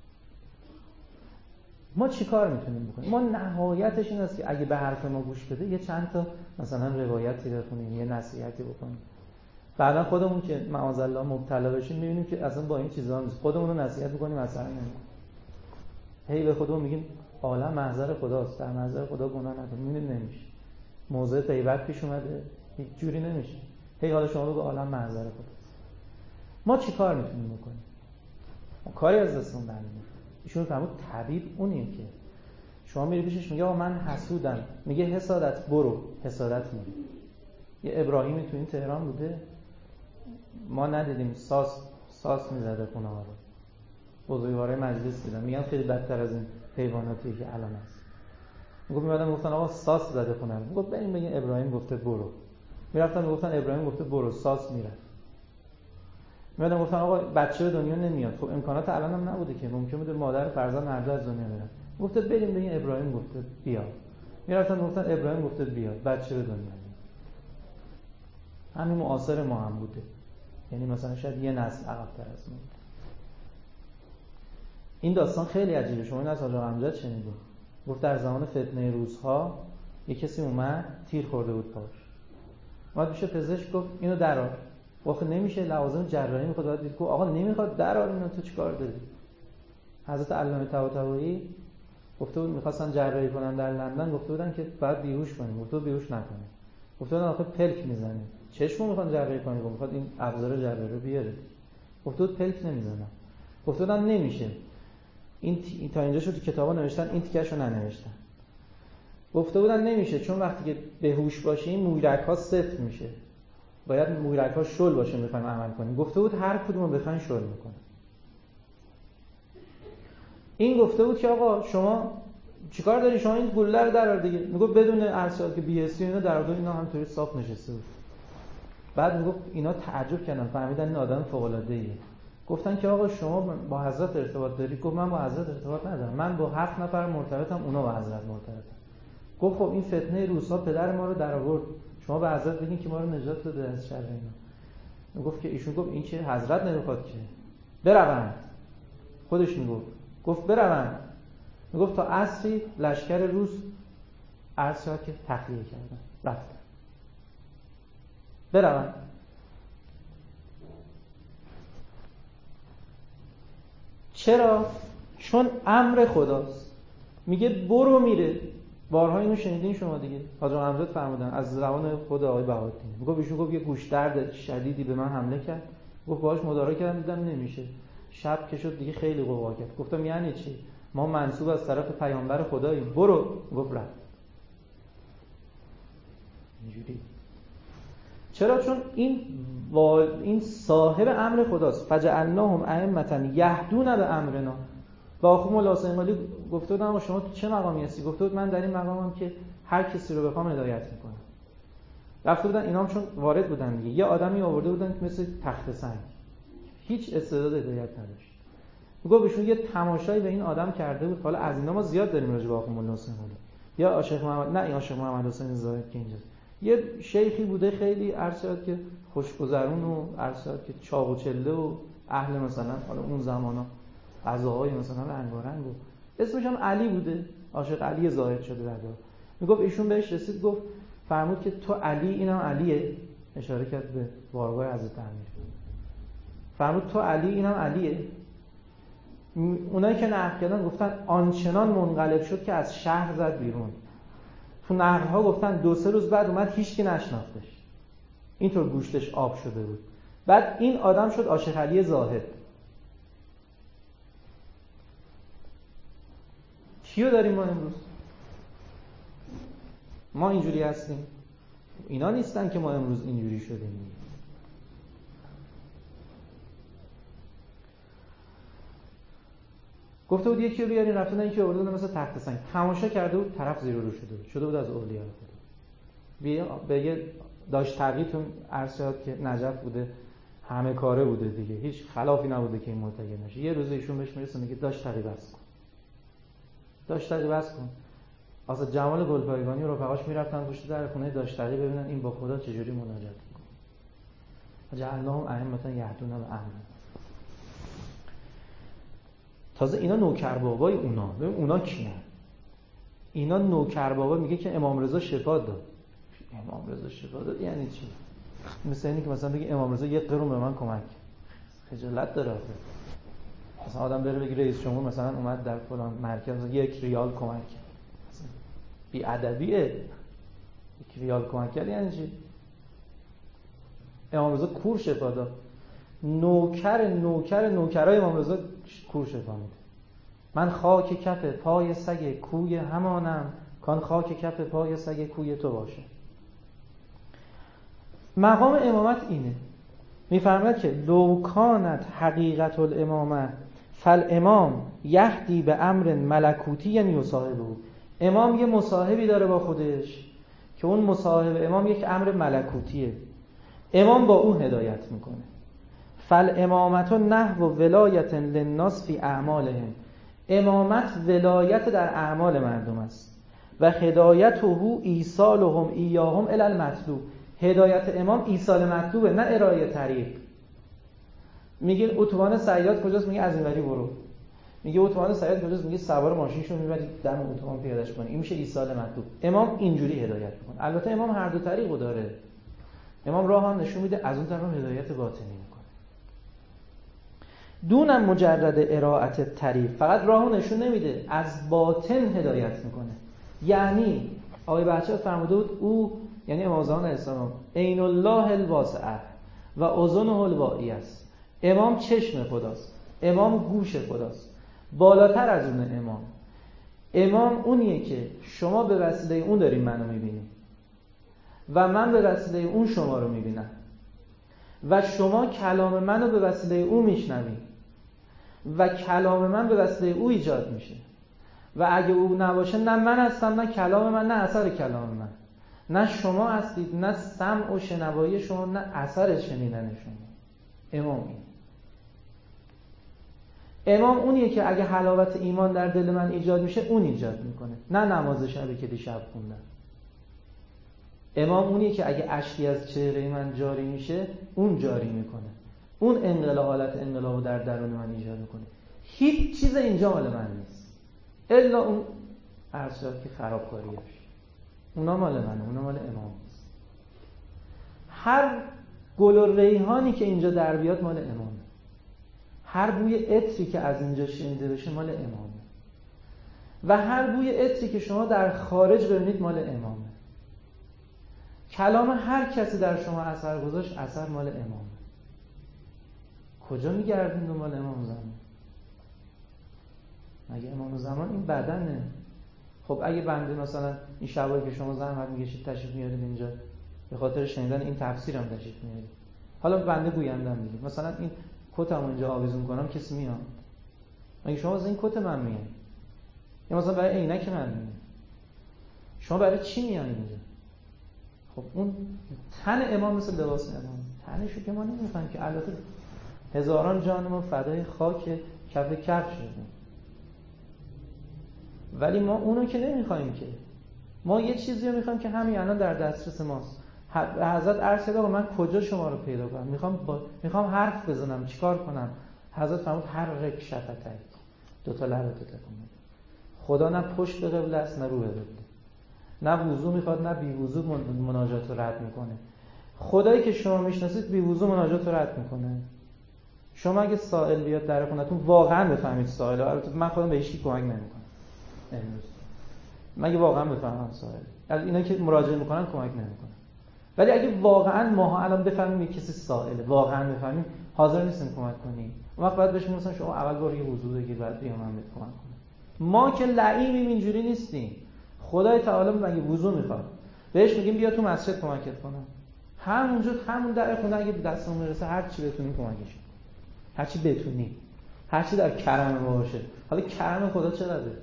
ما چی کار میتونیم بکنیم؟ ما نهایتش این است که اگه به حرف ما گوش بده یه چند تا مثلا روایتی بخونیم، یه نصیحتی بکنیم. بعدا خودمون که معاذالله مبتلا بشیم میبینیم که اصلا با این چیزا نیست، خودمون رو نصیحت میکنیم اصلا نمیکنیم. هی به خودمون میگیم عالم محضر خداست، در محضر خدا گناه نکنیم، میبینیم نمیشه. موضوع غیبت پیش اومده، هیچ جوری نمیشه. هی حالا شما بگو عالم محضر خداست. ما چی کار میتونیم بکنیم؟ ما کاری از دستمون برنمیاد. ایشون فرمود طبیب اونیه که شما میری پیشش میگه آقا من حسودم، میگه حسادت برو، حسادت میری. یه ابراهیمی تو این تهران بوده، ما ندیدیم، ساس ساس میزده خونه ها رو، بزرگوارای مجلس دیدم میگن خیلی بدتر از این حیواناتی که الان هست. میگفت میادم گفتن آقا ساس زده خونه رو، میگفت بریم بگین ابراهیم گفته برو. میرفتن میگفتن ابراهیم گفته برو، ساس میره. میادم گفتن آقا بچه به دنیا نمیاد. خب امکانات الان هم نبوده که، ممکن بوده مادر فرزند هر دو از دنیا برن. گفته بریم بگین ابراهیم گفته بیا. میرفتن میگفتن ابراهیم گفته بیا، بچه به دنیا میاد. همین معاصر ما هم بوده، یعنی مثلا شاید یه نسل عقب‌تر از ما. این داستان خیلی عجیبه. شما این از حاج آقا امجد شنیدید؟ گفت در زمان فتنه روزها یه کسی اومد تیر خورده بود پاش. اومد پیش پزشک گفت اینو درآر. گفت نمیشه، لوازم جراحی میخواد. بعد گفت آقا نمیخواد درآر، اینو تو چیکار داری؟ حضرت علامه طباطبایی گفته بود میخواستن جراحی کنن در لندن، گفته بودن که بعد بیهوش کنیم، گفته بود بیهوش نکنیم. گفته بودن آخه پلک میزنه. چشمو میخوان جراحی کنیم، میخواد این ابزار جراحی رو بیاره. گفته بود پلک نمیزنم. گفته بودن نمیشه. این تی... تا اینجا شو تو کتابا نوشتن، این تیکه‌شو ننوشتن. گفته بودن نمیشه چون وقتی که بهوش باشیم مویرک‌ها سفت میشه، باید مویرک‌ها شل باشه میخوایم عمل کنیم. گفته بود هر کدومو بخواین شل میکنه. این گفته بود که آقا شما چیکار داری، شما این گلوله رو درار دیگه. میگفت بدون ارسال که بی اس اینا در واقع اینا همینطوری صاف نشسته بود. بعد میگفت اینا تعجب کردن، فهمیدن این آدم فوق العاده ایه. گفتن که آقا شما با حضرت ارتباط داری؟ گفت من با حضرت ارتباط ندارم، من با هفت نفر مرتبطم، اونا با حضرت مرتبطن. گفت خب این فتنه روسا پدر ما رو در آورد، شما به حضرت بگین که ما رو نجات بده از شر اینا. گفت که ایشون گفت این چه حضرت نمیخواد که بروند. خودش میگفت گفت بروند. میگفت تا عصری لشکر روس عرض شد که تخلیه کردن، رفتن. بروند. چرا؟ چون امر خداست. میگه برو میره. بارها اینو شنیدین شما دیگه. حاج آقا امجد فرمودن از زبان خود آقای بهاءالدین. میگه ایشون گفت یه گوشدرد شدیدی به من حمله کرد. گفت باهاش مدارا کردم دیدم نمیشه. شب که شد دیگه خیلی قوقا کرد. گفتم یعنی چی؟ ما منسوب از طرف پیامبر خداییم. برو. گفت رفت. اینجوری. چرا؟ چون این وال... این صاحب امر خداست. فجعلناهم ائمة یهدون بامرنا. با آخوند مولا حسین قلی گفته بودم شما تو چه مقامی هستی؟ گفته بود من در این مقامم که هر کسی رو بخوام هدایت میکنم. رفته بودن اینام چون وارد بودن دیگه، یه آدمی آورده بودن که مثل تخت سنگ، هیچ استعداد هدایت نداشت. میگه بهشون یه تماشایی به این آدم کرده بود. حالا از اینا ما زیاد داریم راجع به آخوند مولا حسین قلی. یا عاشق محمد، نه این عاشق محمد حسین زاهد که اینجاست. یه شیخی بوده خیلی ارشاد که خوشگذرون و ارشاد که چاق و چله و اهل مثلا حالا اون زمانا غذاهای مثلا رنگارنگ و اسمش هم علی بوده، عاشق علی زاهد شده بعدا. میگفت ایشون بهش رسید گفت فرمود که تو علی، اینم علیه، اشاره کرد به بارگاه حضرت امیر. فرمود تو علی، اینم علیه. اونایی که نقل کردن گفتن آنچنان منقلب شد که از شهر زد بیرون. تو نقل‌ها گفتن دو سه روز بعد اومد هیچکی نشناختش، اینطور گوشتش آب شده بود. بعد این آدم شد عاشق علی زاهد. کیو داریم ما امروز؟ ما اینجوری هستیم. اینا نیستن که ما امروز اینجوری شدیم. گفته بود یکی رو بیارین، رفتن یکی آورده بود مثل تخت سنگ، تماشا کرده بود، طرف زیر و رو شده بود، شده بود از اولیاء خدا. بیا به یه داشت تقییتون عرض شد که نجف بوده، همه کاره بوده دیگه، هیچ خلافی نبوده که این مرتکب نشه. یه روز ایشون بهش میرسه میگه داشت تقییت بس کن، داشت تقییت بس کن. اصلا جمال گلپایگانی و رفقاش میرفتن پشت در خونه داشت تقییت ببینن این با خدا چجوری مناجات میکنه. جعلناهم ائمة یهدون بامرنا. تازه اینا نوکر بابای اونا. ببین اونا کیان؟ اینا نوکر بابا. میگه که امام رضا شفا داد. امام رضا شفا داد یعنی چی؟ مثل اینی که مثلا بگی امام رضا یک قرون به من کمک. خجالت داره. مثلا آدم بره بگی رئیس جمهور مثلا اومد در فلان مرکز یک ریال کمک. بی ادبیه. یک ریال کمک کرد یعنی چی؟ امام رضا کور شفا داد. نوکر نوکر نوکرای امام رضا کور شکانید. من خاک کف پای سگ کوی همانم، کان خاک کف پای سگ کوی تو باشه. مقام امامت اینه. میفرماید که لو کانت حقیقت الامامه فالامام یهدی به امر ملکوتی یعنی یصاحبه. امام یه مصاحبی داره با خودش که اون مصاحب امام یک امر ملکوتیه. امام با اون هدایت میکنه. فالامامت نحو ولایت للناس فی اعمالهم. امامت ولایت در اعمال مردم است. و هدایته ایصالهم ایاهم الی المطلوب. هدایت امام ایصال مطلوبه، نه ارائه طریق. میگه اتوبان صیاد کجاست؟ میگه از اینوری برو. میگه اتوبان صیاد کجاست؟ میگه سوار ماشینشو میبری دم اتوبان پیادهش کنی. این میشه ایصال مطلوب. امام اینجوری هدایت میکنه. البته امام هر دو طریقو داره. امام راه هم نشون میده، از اون طرف هدایت باطنی میکنه. دونم مجرد ارائت طریق، فقط راهو نشون نمیده، از باطن هدایت میکنه. یعنی آقای بهچه فرموده بود او یعنی امام زمان علیه السلام عین الله الواسعه و اذنه الواعیه است. امام چشم خداست، امام گوش خداست. بالاتر از اون امام امام اونیه که شما به وسیله اون دارین منو میبینید و من به وسیله اون شما رو میبینم و شما کلام منو به وسیله اون میشنوید و کلام من به وسیله او ایجاد میشه و اگه او نباشه نه من هستم، نه کلام من، نه اثر کلام من، نه شما هستید، نه سمع و شنوایی شما، نه اثر شنیدن شما. امام این امام اونیه که اگه حلاوت ایمان در دل من ایجاد میشه اون ایجاد میکنه، نه نماز شبی که دیشب خوندم. امام اونیه که اگه اشکی از چهره من جاری میشه اون جاری میکنه، اون انقلاب حالت انقلابو در درون من ایجاد میکنه. هیچ چیز اینجا مال من نیست الا اون ارشاد که خرابکاریش، اونا مال منه، اونا مال امام است. هر گل و ریحانی که اینجا در بیاد مال امامه. هر بوی عطری که از اینجا شنیده بشه مال امامه و هر بوی عطری که شما در خارج ببینید مال امامه. کلام هر کسی در شما اثر گذاشت اثر مال امامه. کجا میگردین دنبال امام زمان؟ مگه امام زمان این بدنه؟ خب اگه بنده مثلا این شبایی که شما زحمت میکشید تشریف میارید اینجا به خاطر شنیدن این تفسیرم تشریف میارید، حالا بنده گویندم میگه مثلا این کتم اینجا آویزون کنم کسی میاد؟ مگه شما از این کت من میاد؟ یا مثلا برای عینک من میاد؟ شما برای چی میاد اینجا؟ خب اون تن امام مثل لباس امام، تنشو که ما نمیفهمیم که البته هزاران جان ما فدای خاک کف کف شدیم، ولی ما اونو که نمیخوایم که. ما یه چیزی رو میخوایم که همین الان در دسترس ماست. حضرت عرض کرد من کجا شما رو پیدا کنم؟ میخوام با... میخوام حرف بزنم، چیکار کنم؟ حضرت فرمود حرک شفتک، دو تا لبتو تکون بده. خدا نه پشت به قبله است نه رو به قبله، نه وضو میخواد نه بی وضو مناجات رو رد میکنه. خدایی که شما میشناسید بی وضو مناجات رو رد میکنه. شما اگه سائل بیاد در خونتون واقعا بفهمید سائل، البته من خودم به هیچ کی کمک نمیکنم امروز، مگه واقعا بفهمم سائل، از اینا که مراجعه میکنن کمک نمیکنن، ولی اگه واقعا ماها الان بفهمیم یک کسی سائله، واقعا بفهمیم، حاضر نیستیم کمک کنیم. اون وقت باید بهش میگم شما اول برو یه وضو بگیر بعد بیا من بهت کمک کنم. ما که لعیمیم اینجوری نیستیم. خدای تعالی مگه وضو میخواد بهش میگیم بیا تو مسجد کمکت کنم، همونجا همون در خونه اگه دستمون میرسه هر چی بتونیم کمکش، هر چی بتونیم، هر چی در کرم ما باشه. حالا کرم خدا چقدره؟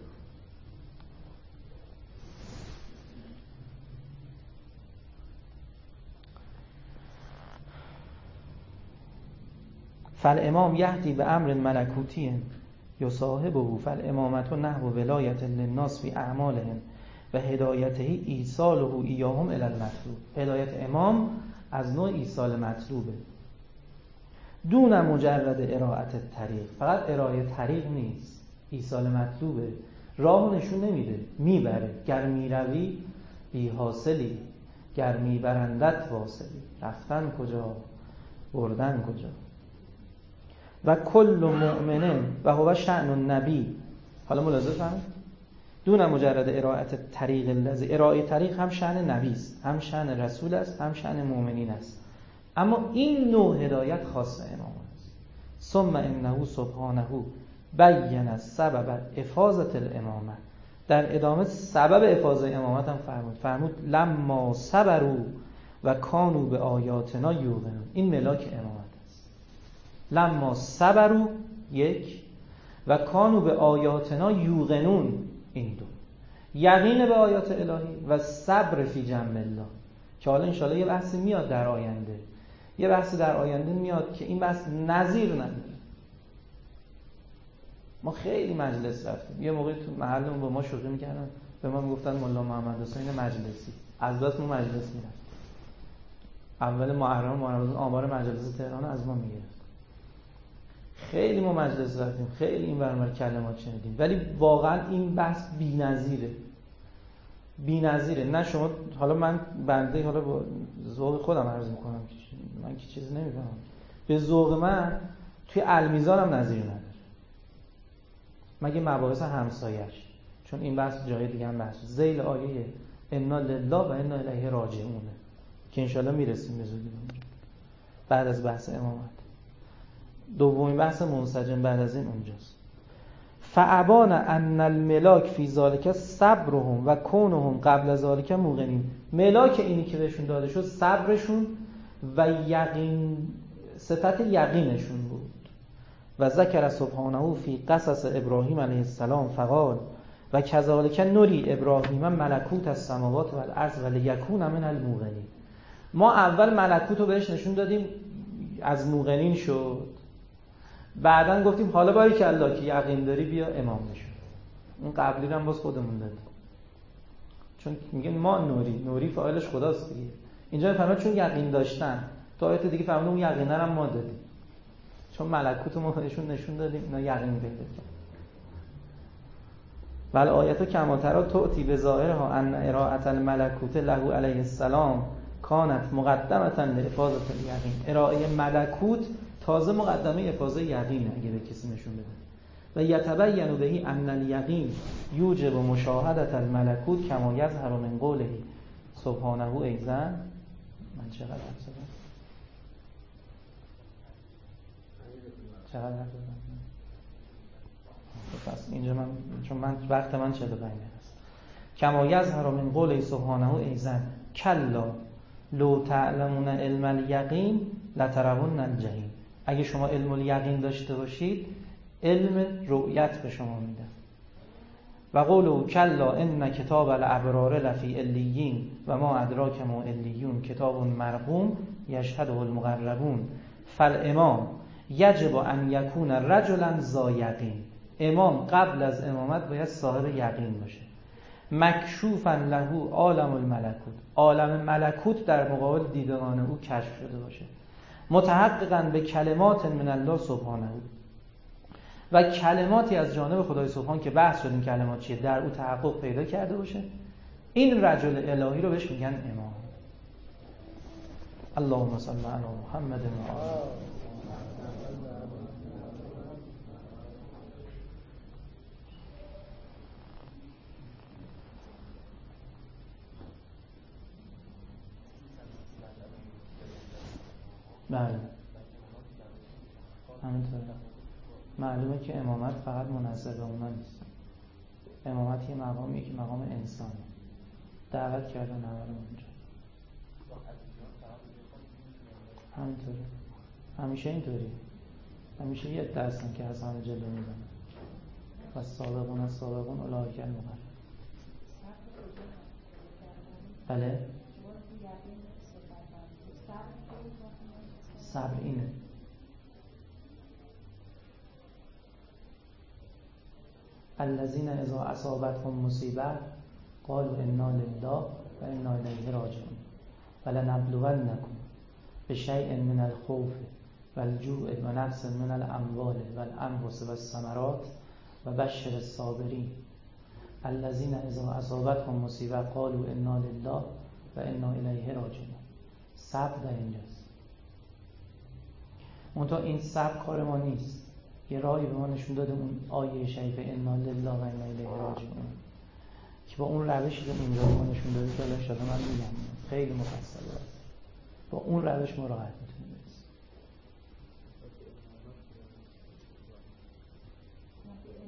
فالامام یهدی به امر ملکوتی یصاحبه فالامامت نحو ولایت للناس فی اعمالهم و هدایته ایصاله ایاهم الی المطلوب. هدایت امام از نوع ایصال مطلوبه، دون مجرد ارائت طریق. فقط ارائه طریق نیست، ایصال مطلوبه. راهو نشون نمیده، میبره. گر میروی بی حاصلی، گر میبرندت واصلی. رفتن کجا بردن کجا. و کل مؤمنه و هو شأن النبی. حالا ملاحظه فرمایید دون مجرد ارائت طریق الذی. ارائه طریق هم شأن نبی است، هم شأن رسول است، هم شأن مؤمنین است. اما این نوع هدایت خاص امام ثم انه سبحانه بیان سبب افاضه الامامه. در ادامه سبب افاضه امامت هم فرمود فرمود لما صبروا و کانوا به آیاتنا یوقنون. این ملاک امامت است. لما صبروا یک و کانوا به آیاتنا یوقنون، این دو، یقین به آیات الهی و صبر فی جنب الله، که حالا انشاءالله یه بحثی میاد در آینده، یه بحثی در آینده میاد که این بحث نظیر نداره. ما خیلی مجلس رفتیم، یه موقعی تو محلمون با ما شوخی میکردن، به ما میگفتن ملا محمد حسین مجلسی، از بس ما مجلس میرفت. اول محرم محرم آمار مجلس تهران از ما میگرفت. خیلی ما مجلس رفتیم، خیلی این برنامه کلمات شنیدیم، ولی واقعا این بحث بی‌نظیره. بی‌نظیره. نه شما، حالا من بنده حالا با ذوق خودم عرض میکنم که من که چیزی نمیفهمم، به ذوق من توی المیزان هم نظیر نداره، مگه مباحث همسایش، چون این بحث جای دیگه هم بحث ذیل آیه انا لله و انا الیه راجعونه که انشالله میرسیم به زودی بعد از بحث امامت. دومین بحث منسجم بعد از این اونجاست. فعبان ان الملاک فی ذالک صبرهم و کونهم قبل ذالک موقنین. ملاک اینی که بهشون داده شد صبرشون و یقین، صفت یقینشون بود. و ذکر سبحانه فی قصص ابراهیم علیه السلام فقال و کذالک نوری ابراهیم ملکوت السماوات و الارض و لیکون من الموقنین. ما اول ملکوت رو بهش نشون دادیم، از موقنین شد، بعدن گفتیم حالا باید که الله که یقین داری بیا امام بشون. اون قبلی رو هم باز خودمون دادیم، چون میگن ما نوری، نوری فاعلش خداست دیگه. اینجا میفهمن چون یقین داشتن، تا آیت دیگه فهمیدن اون یقینا رو ما دادیم، چون ملکوت رو ما بهشون نشون دادیم، اینا یقین پیدا کردن. بل آیت کما ترى تؤتی بظاهرها ان اراءه الملکوت له علیه السلام کانت مقدمه لافاضه الیقین. ارائه ملکوت تازه مقدمه افاضه یقینه اگه به کسی نشون بده. و یتبین بهی ان الیقین یوجب مشاهده الملکوت کما یظهر من قوله سبحانه ایضا. من چقدر حرف زدم؟ چقدر حرف زدم؟ پس اینجا من، چون من وقت من چهل و پنج است. کما یظهر من قوله سبحانه ایضا کلا لو تعلمون علم الیقین لترون الجحیم. اگه شما علم الیقین داشته باشید علم رؤیت به شما میده. و قولوا کلا ان کتاب الابرار لفی علیین و ما ادراک ما علیون کتاب مرقوم یشهده المقربون فالامام یجب ان یکون رجلا ذا یقین. امام قبل از امامت باید صاحب یقین باشه. مکشوفا له عالم الملکوت، عالم ملکوت در مقابل دیدگان او کشف شده باشه. متحققاً به کلمات من الله سبحانه و کلماتی از جانب خدای سبحان که بحث شد این کلمات چیه در او تحقق پیدا کرده باشه. این رجل الهی رو بهش میگن امام. اللهم صل علی محمد و آله. بله همینطوره. معلومه که امامت فقط منحصر به اونا نیست. امامت یه مقامی که مقام انسانه، دعوت کردن همه رو اونجا. همینطوره، همیشه اینطوری، همیشه یه دستن که از همه جلو میزنن. و سابقون از سابقون اولئک المقربون. بله صبر اینه. الذین اذا اصابتهم مصیبه قالوا انا لله و انا الیه راجعون ولنبلونکم بشیء من الخوف والجوع و نقص من الاموال والانفس والثمرات و بشر الصابرین. الذین اذا اصابتهم مصیبه قالوا انا لله و انا الیه راجعون. صبر در اینجاست. منتها این صبر کار ما نیست. یه راهی به ما نشون داده اون آیه شریفه انا لله و انا الیه راجعون که با اون روشی که اینجا به ما نشون داده که الان شده من میگم خیلی مفصله است. با اون روش ما راحت میتونیم برسیم.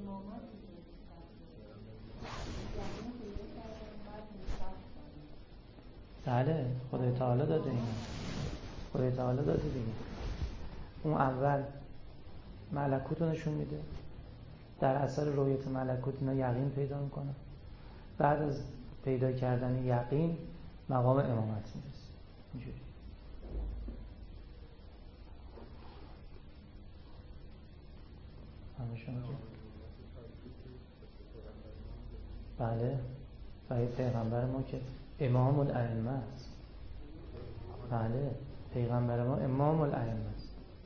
بله خدای تعالی داده اینو، خدای تعالی داده دیگه. اون اول ملکوت رو نشون میده، در اثر رؤیت ملکوت اینا یقین پیدا میکنن، بعد از پیدا کردن یقین مقام امامت میرسه. اینجوری همه شما که بله و پیغمبر ما که امام الائمه است. بله پیغمبر ما امام الائمه است.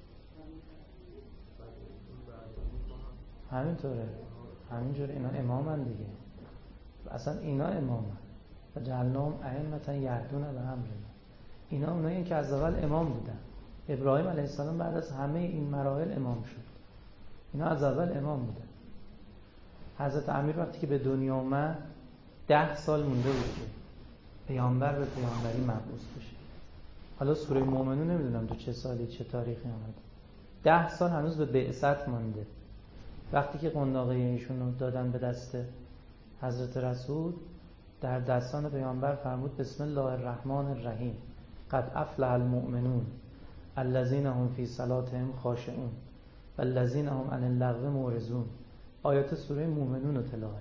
همینطوره، همینجوره، اینا امامن دیگه، اصلا اینا امامن و جعلناهم ائمة یهدون بامرنا. اینا اونایی که از اول امام بودن. ابراهیم علیه السلام بعد از همه این مراحل امام شد، اینا از اول امام بودن. حضرت امیر وقتی که به دنیا اومد ده سال مونده بود که پیامبر به پیامبری مبعوث بشه. حالا سوره مومنون نمیدونم تو چه سالی چه تاریخی آمد، ده سال هنوز به بعثت مونده. وقتی که قنداقه ایشون رو دادن به دست حضرت رسول، در دستان پیامبر فرمود بسم الله الرحمن الرحیم قد افلح المؤمنون الذین هم فی صلاتهم خاشعون والذین هم عن اللغو معرضون. آیات سوره مومنون رو تلاوت.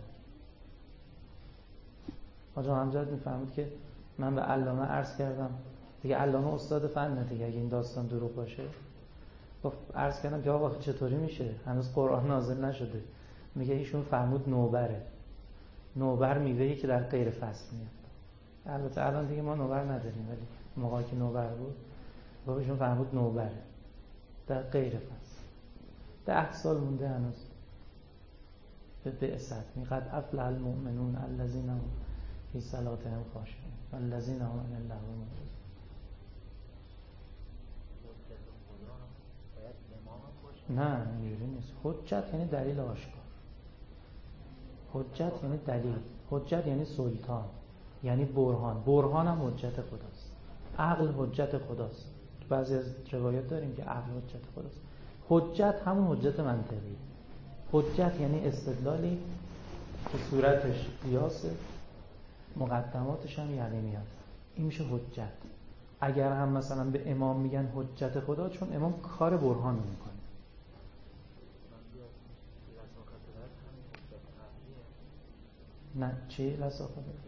آقا همجد میفرمود که من به علامه عرض کردم دیگه، علامه استاد فن دیگه، اگه این داستان دروغ باشه، گفت عرض کردم که آقا چطوری میشه هنوز قرآن نازل نشده؟ میگه ایشون فرمود نوبره، نوبر میوهی که در غیر فصل میاد. البته الان دیگه ما نوبر نداریم، ولی موقعی که نوبر بود گفت ایشون فرمود نوبره در غیر فصل. ده سال مونده هنوز به بعثت. میقد افلح المؤمنون الذین هم فی صلاتهم خاشعون والذین هم عن اللغو معرضون. نه اینجوری نیست. حجت یعنی دلیل آشکار. حجت یعنی دلیل، حجت یعنی سلطان، یعنی برهان. برهان هم حجت خداست. عقل حجت خداست. تو بعضی از روایات داریم که عقل حجت خداست. حجت همون حجت منطقی. حجت یعنی استدلالی که صورتش قیاسه، مقدماتش هم یقینیات. این میشه حجت. اگر هم مثلا به امام میگن حجت خدا، چون امام کار برهان میکنه. نه چی لساخت؟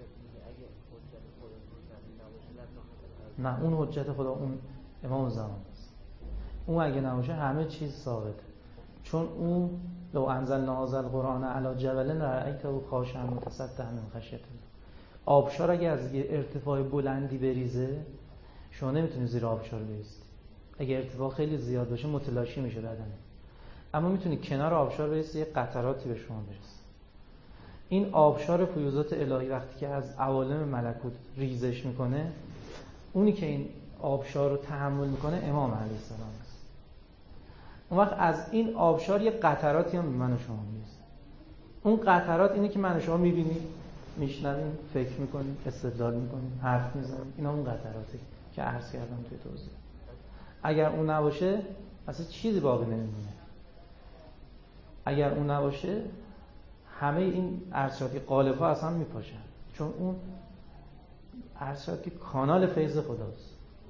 نه اون حجت خدا اون امام زمان است. اون اگه نباشه همه چیز ثابته، چون اون لو انزلنا هذا القرآن علی جبل لرأیته خاشعا متصدعا من خشیة الله. آبشار اگه از یه ارتفاع بلندی بریزه شما نمیتونی زیر آبشار بایستی. اگه ارتفاع خیلی زیاد باشه متلاشی میشه بدنه. اما میتونی کنار آبشار بایستی، یه قطراتی به شما برسه. این آبشار فیوضات الهی وقتی که از عوالم ملکوت ریزش میکنه، اونی که این آبشار رو تحمل میکنه امام علیه السلام است. اون وقت از این آبشار یه قطراتی هم به من و شما میرسه. اون قطرات اینه که من و شما میبینیم، میشنویم، فکر میکنیم، استدلال میکنیم، حرف میزنیم. اینا اون قطراتی که عرض کردم توی توضیح. اگر اون نباشه اصلا چیزی باقی نمیمونه. اگر اون نباشه همه این ارشادی قالب ها اصلا میپاشن، چون اون ارشادی کانال فیض خداست.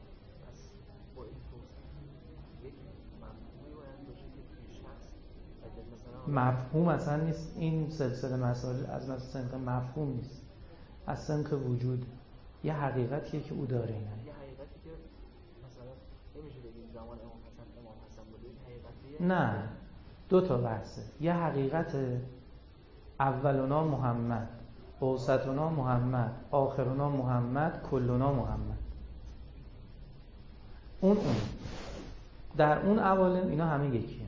مفهوم اصلا نیست این سلسله مسائل، از مثلا سنخ مفهوم نیست، از سنخ وجود. یه حقیقتیه که او داره. یعنی یه حقیقتی که مثلا نمیشه بگیم زمان امام حسن امام حسن بوده، این حقیقتیه. نه، دو تا بحثه. یه حقیقت اولنا محمد، اوسطنا محمد، آخرنا محمد، کلنا محمد. اون اون در اون عوالم اینا همه یکیه.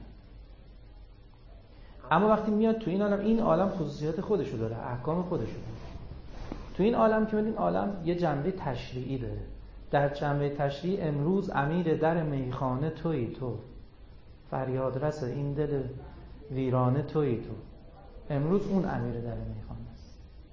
اما وقتی میاد تو این عالم، این عالم خصوصیات خودشو داره، احکام خودشو داره. تو این عالم که این عالم یه جنبه تشریعی داره. در جنبه تشریعی امروز امیر در میخانه تویی تو، فریاد رس این دل ویرانه تویی تو. امروز اون امیر در میخانه است.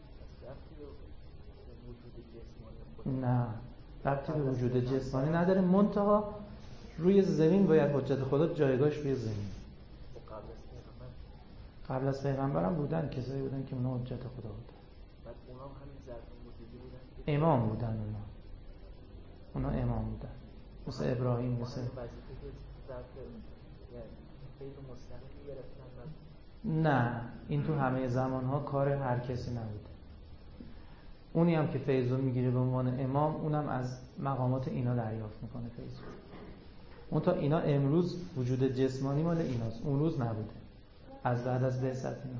نه ربطی به وجود جسمانی نداره، منتها روی زمین باید حجت خدا جایگاهش روی زمین. قبل از پیغمبرم بودن کسایی بودن که اونا حجت خدا بودن. بعد اونا هم همین ظرف موجودی بودن که امام بودن اونا. اونا امام بودن. مثل ابراهیم، مثل وظیفه که ظرف یعنی غیر مستقیم گرفتن. نه، این تو همه زمانها کار هر کسی نبوده. اونی هم که فیضو میگیره به عنوان امام، اونم از مقامات اینا دریافت میکنه فیضو. اون تا اینا امروز وجود جسمانی مال ایناست، اون روز نبوده. از بعد از بعثت اینا.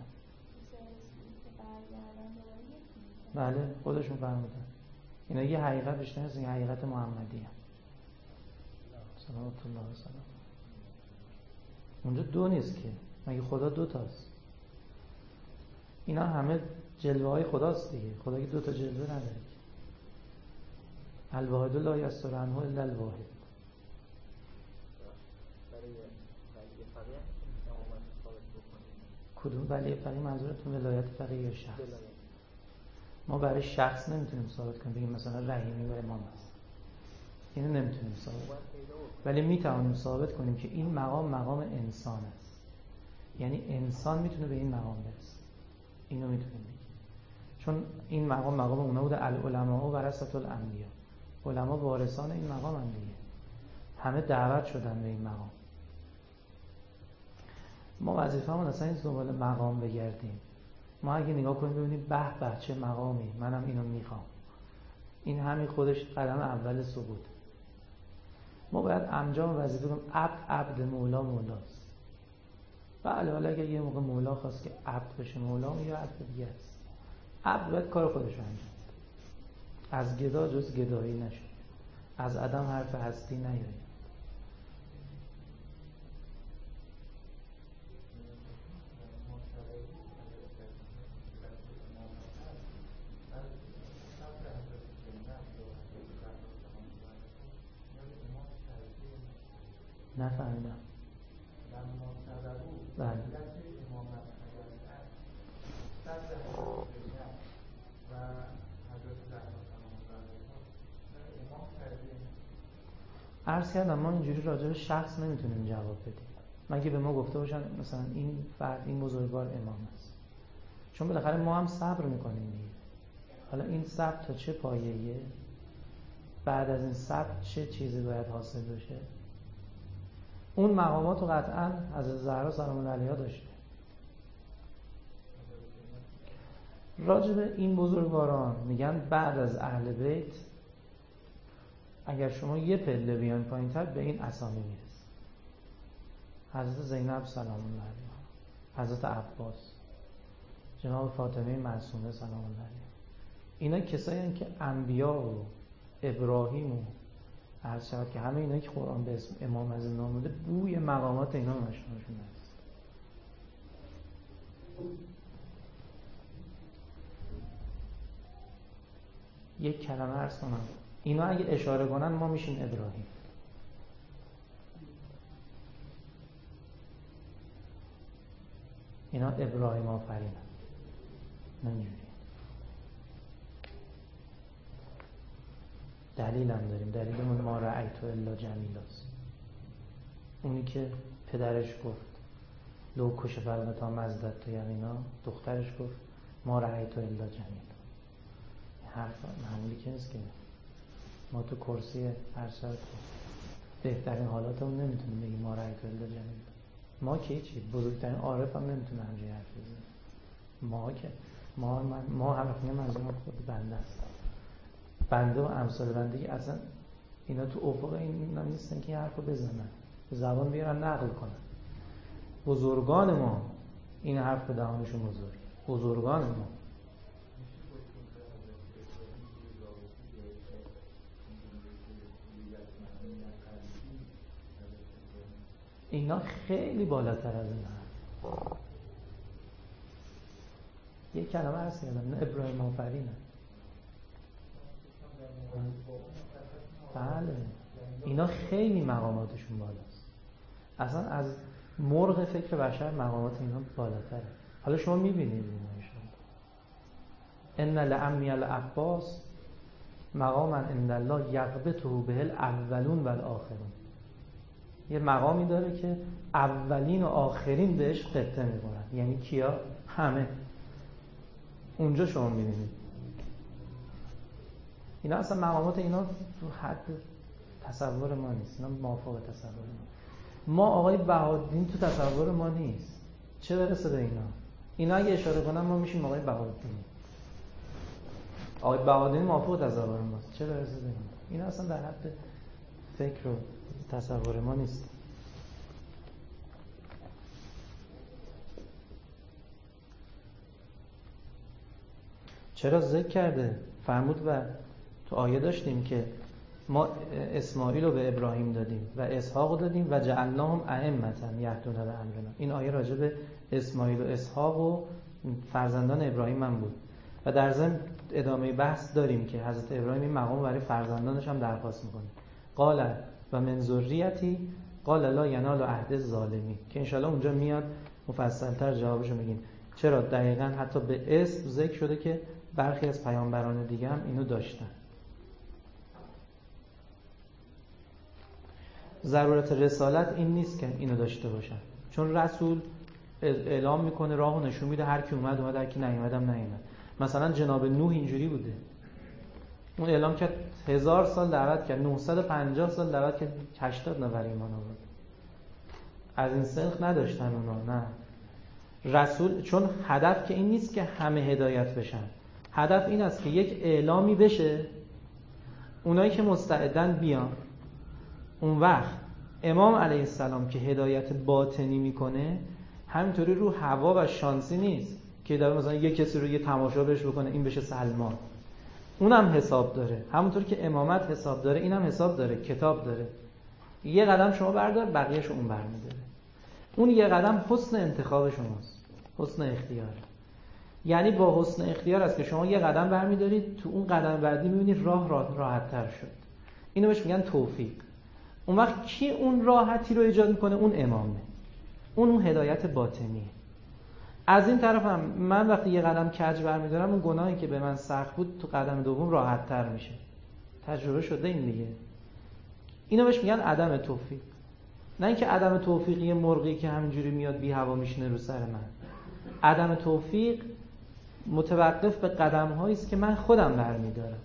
بله خودشون فرمودن. اینا یه حقیقت بیشتر نیست، یه حقیقت محمدی هم. صلوات الله و سلام. اونجا دو نیست که، مگه خدا دو تاست؟ اینا همه جلوه های خداست دیگه. خدا که دو تا جلوه نداره. الواحد لا یستر عنه الا الواحد. برای ولی فقیه امامت ثابت بکنیم. کدوم ولی فقیه منظورتون ولایت فقیه یا شخص؟ ما برای شخص نمیتونیم ثابت کنیم بگیم مثلا رحیمی و امام است. اینو نمیتونیم ثابت کنیم. ولی میتونیم ثابت کنیم که این مقام مقام انسان است. یعنی انسان میتونه به این مقام برسه. اینو میتونیم بگیم. چون این مقام مقام اونا بوده، العلماء و ورثة الانبیاء. علما وارثان این مقام هم دیگه. همه دعوت شدن به این مقام. ما وظیفه‌مون اصلا این دنبال مقام بگردیم. ما اگه نگاه کنیم ببینیم به به چه مقامی، منم اینو میخوام. این همین خودش قدم اول ثبوت. ما باید انجام وظیفه کنیم. عبد عبد، مولا مولاست. بله، حالا اگه یه موقع مولا خواست که عبد بشه مولا، یا عبد دیگه است. عبد باید کار خودش رو انجام بده. از گدا جز گدایی نشه. از عدم حرف هستی نیاید. نفهمیدم. بله. عرض کردم ما اینجوری راجع به شخص نمیتونیم جواب بدیم مگه به ما گفته باشن مثلا این فرد این بزرگوار امام است. چون بالاخره ما هم صبر میکنیم دیگه. حالا این صبر تا چه پایه‌ایه؟ بعد از این صبر چه چیزی باید حاصل بشه؟ اون مقامات رو قطعا حضرت زهرا سلام الله علیها داشته. راجع به این بزرگواران میگن بعد از اهل بیت اگر شما یه پله بیان پایین‌تر به این اسامی میرسید. حضرت زینب سلام الله علیها، حضرت عباس، جناب فاطمه معصومه سلام الله علیها. اینا کسایی هستند که انبیا و ابراهیم و هر شب که همه اینا که قرآن به اسم امام از این نام بوده بوی مقامات اینا مشهورشون هست. یک کلمه عرض کنم، اینا اگه اشاره کنن ما میشیم ابراهیم. اینا ابراهیم آفرینن. نمی‌دونی دلیل هم داریم. دلیلمون ما رأیت الا جمیل است. اونی که پدرش گفت لو کش فرمتا مزدت تو یمینا، دخترش گفت ما رأیت الا جمیل. حرف معمولی که نیست که ما تو کرسی هر ساعت بهترین حالاتمون نمیتونیم بگیم ما رأیت الا جمیل. ما که چی بزرگترین عارف هم نمیتونه همچین حرف بزنه. ما که ما ما هم وقتی منظورم خود بنده است. بنده و امثال بنده اصلا اینا تو افق این نیستن که حرفو بزنن، زبان بیارن نقل کنن. بزرگان ما این حرف به دهانشون بزرگ. بزرگان ما اینا خیلی بالاتر از این حرف. یک کلمه هست نه ابراهیم آفرینه. بله اینا خیلی مقاماتشون بالاست. اصلا از مرغ فکر بشر مقامات اینا بالاتره. حالا شما میبینید اینا ان لعمی العباس مقاما عند الله یغبطه به الاولون و الاخرون. یه مقامی داره که اولین و آخرین بهش خطه میکنن. یعنی کیا؟ همه. اونجا شما میبینید اینا اصلا مقامات اینا تو حد تصور ما نیست، اینا مافوق تصور ما. ما آقای بهاءالدین تو تصور ما نیست، چه برسه به اینا. اینا اگه اشاره کنن ما میشیم آقای بهاءالدین. آقای بهاءالدین مافوق تصور ماست، چه برسه به اینا. اینا اصلا در حد فکر و تصور ما نیست. چرا ذکر کرده؟ فرمود و تو آیه داشتیم که ما اسماعیل رو به ابراهیم دادیم و اسحاق رو دادیم و جعلناهم ائمة یهدون بامرنا. این آیه راجع به اسماعیل و اسحاق و فرزندان ابراهیم هم بود و در ضمن ادامه بحث داریم که حضرت ابراهیم این مقام برای فرزندانش هم درخواست میکنه. قال و من ذریتی قال لا ینال عهد الظالمین، که انشالله اونجا میاد مفصل‌تر جوابشو میگیم چرا دقیقاً حتی به اسم ذکر شده که برخی از پیامبران دیگه هم اینو داشتن. ضرورت رسالت این نیست که اینو داشته باشن، چون رسول اعلام میکنه، راهو نشون میده، هر کی اومد اومد، هر کی نیومدم نیومد. مثلا جناب نوح اینجوری بوده، اون اعلام کرد هزار سال دعوت کرد، نهصد و پنجاه سال دعوت کرد، هشتاد نفر ایمان آورد. از این سنخ نداشتن اونا. نه، رسول چون هدف که این نیست که همه هدایت بشن، هدف این است که یک اعلامی بشه، اونایی که مستعدن بیان. اون وقت امام علیه السلام که هدایت باطنی میکنه همینطوری رو هوا و شانسی نیست که داره مثلا یه کسی رو یه تماشا بهش بکنه این بشه سلمان. اونم حساب داره، همونطور که امامت حساب داره اینم حساب داره، کتاب داره. یه قدم شما بردار، بقیه‌شو اون برمی‌داره. اون یه قدم حسن انتخاب شماست، حسن اختیار. یعنی با حسن اختیار است که شما یه قدم برمی‌دارید، تو اون قدم بعدی می‌بینید راه راه راحت‌تر شد. اینو بهش میگن توفیق. اون وقت کی اون راحتی رو ایجاد میکنه؟ اون امامه، اون اون هدایت باطنیه. از این طرف هم من وقتی یه قدم کج برمی‌دارم، اون گناهی که به من سخت بود تو قدم دوم راحت‌تر میشه. تجربه شده این دیگه. اینو بهش میگن عدم توفیق. نه اینکه عدم توفیقی مرغی که همینجوری میاد بی هوا میشینه رو سر من. عدم توفیق متوقف به قدم‌هایی است که من خودم برمی‌دارم.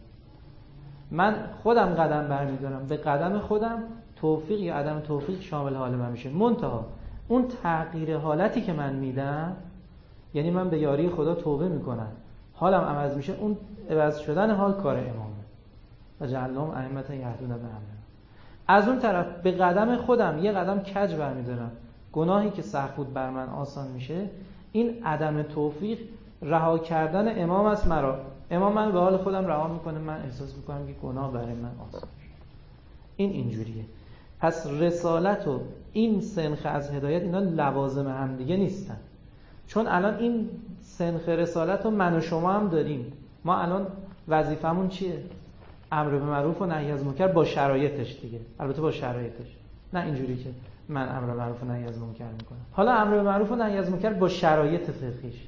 من خودم قدم برمی‌دارم، به قدم خودم توفیق یا عدم توفیق شامل حال من میشه. منتها اون تغییر حالتی که من میدم، یعنی من به یاری خدا توبه میکنم، حالم عوض میشه، اون عوض شدن حال کار امامه. و جعلناهم ائمة یهدون بامرنا. از اون طرف به قدم خودم یه قدم کج برمی‌دارم، گناهی که سخت بود بر من آسان میشه. این عدم توفیق رها کردن امام است مرا. امام من به حال خودم رها میکنه، من احساس میکنم که گناه برای من آسان شد. این اینجوریه. پس رسالت و این سنخ از هدایت اینا لوازم هم دیگه نیستن. چون الان این سنخ رسالت رو من و شما هم داریم. ما الان وظیفمون چیه؟ امر به معروف و نهی از منکر با شرایطش دیگه. البته با شرایطش، نه اینجوری که من امر به معروف و نهی از منکر میکنم. حالا امر به معروف و نهی از منکر با شرایط فقهیش.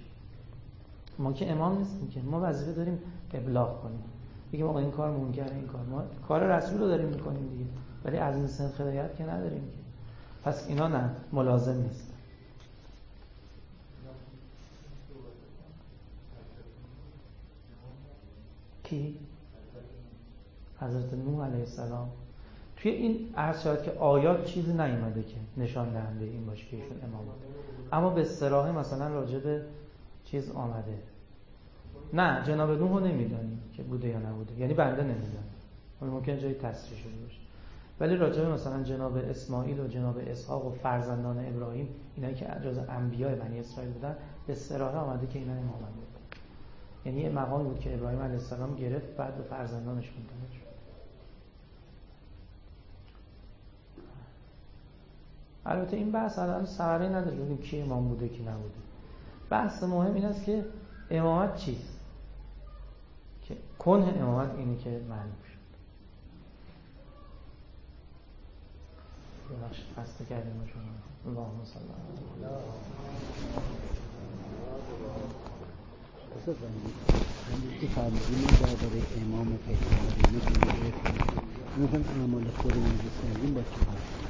ما که امام نیستیم که، ما وظیفه داریم ابلاغ کنیم، بگیم آقا این کار منکره، این کار ما کار رسول رو داریم میکنیم دیگه، ولی از این سنخ هدایت که نداریم که. پس اینا نه ملازم نیست. کی؟ حضرت نوح علیه السلام. توی این عرض شد که آیات چیزی نیومده که نشان دهنده این باشه که ایشون امامه، اما به صراحه مثلا راجع به چیز آمده. نه جناب نوح رو نمیدانیم که بوده یا نبوده، یعنی بنده نمیدانم، ممکن جایی تصریح شده باشه، ولی راجع به مثلا جناب اسماعیل و جناب اسحاق و فرزندان ابراهیم، اینایی که جز انبیاء بنی اسرائیل بودن، به صراحه آمده که اینا امامان بود. یعنی یه مقامی بود که ابراهیم علیه السلام گرفت، بعد به فرزندانش منتقل شد. البته این بحث الان ثمره نداره بگیم کی امام بوده کی نبوده. بحث مهم این است که امامت چیست، که کنه امامت اینی که معلوم شد. ببخشید خسته کردیم شما. اللهم صل علی اصلا همین که فرمودیم درباره امام و پیغمبر میگیم مثلا اعمال خودمون رو سنجیم با چه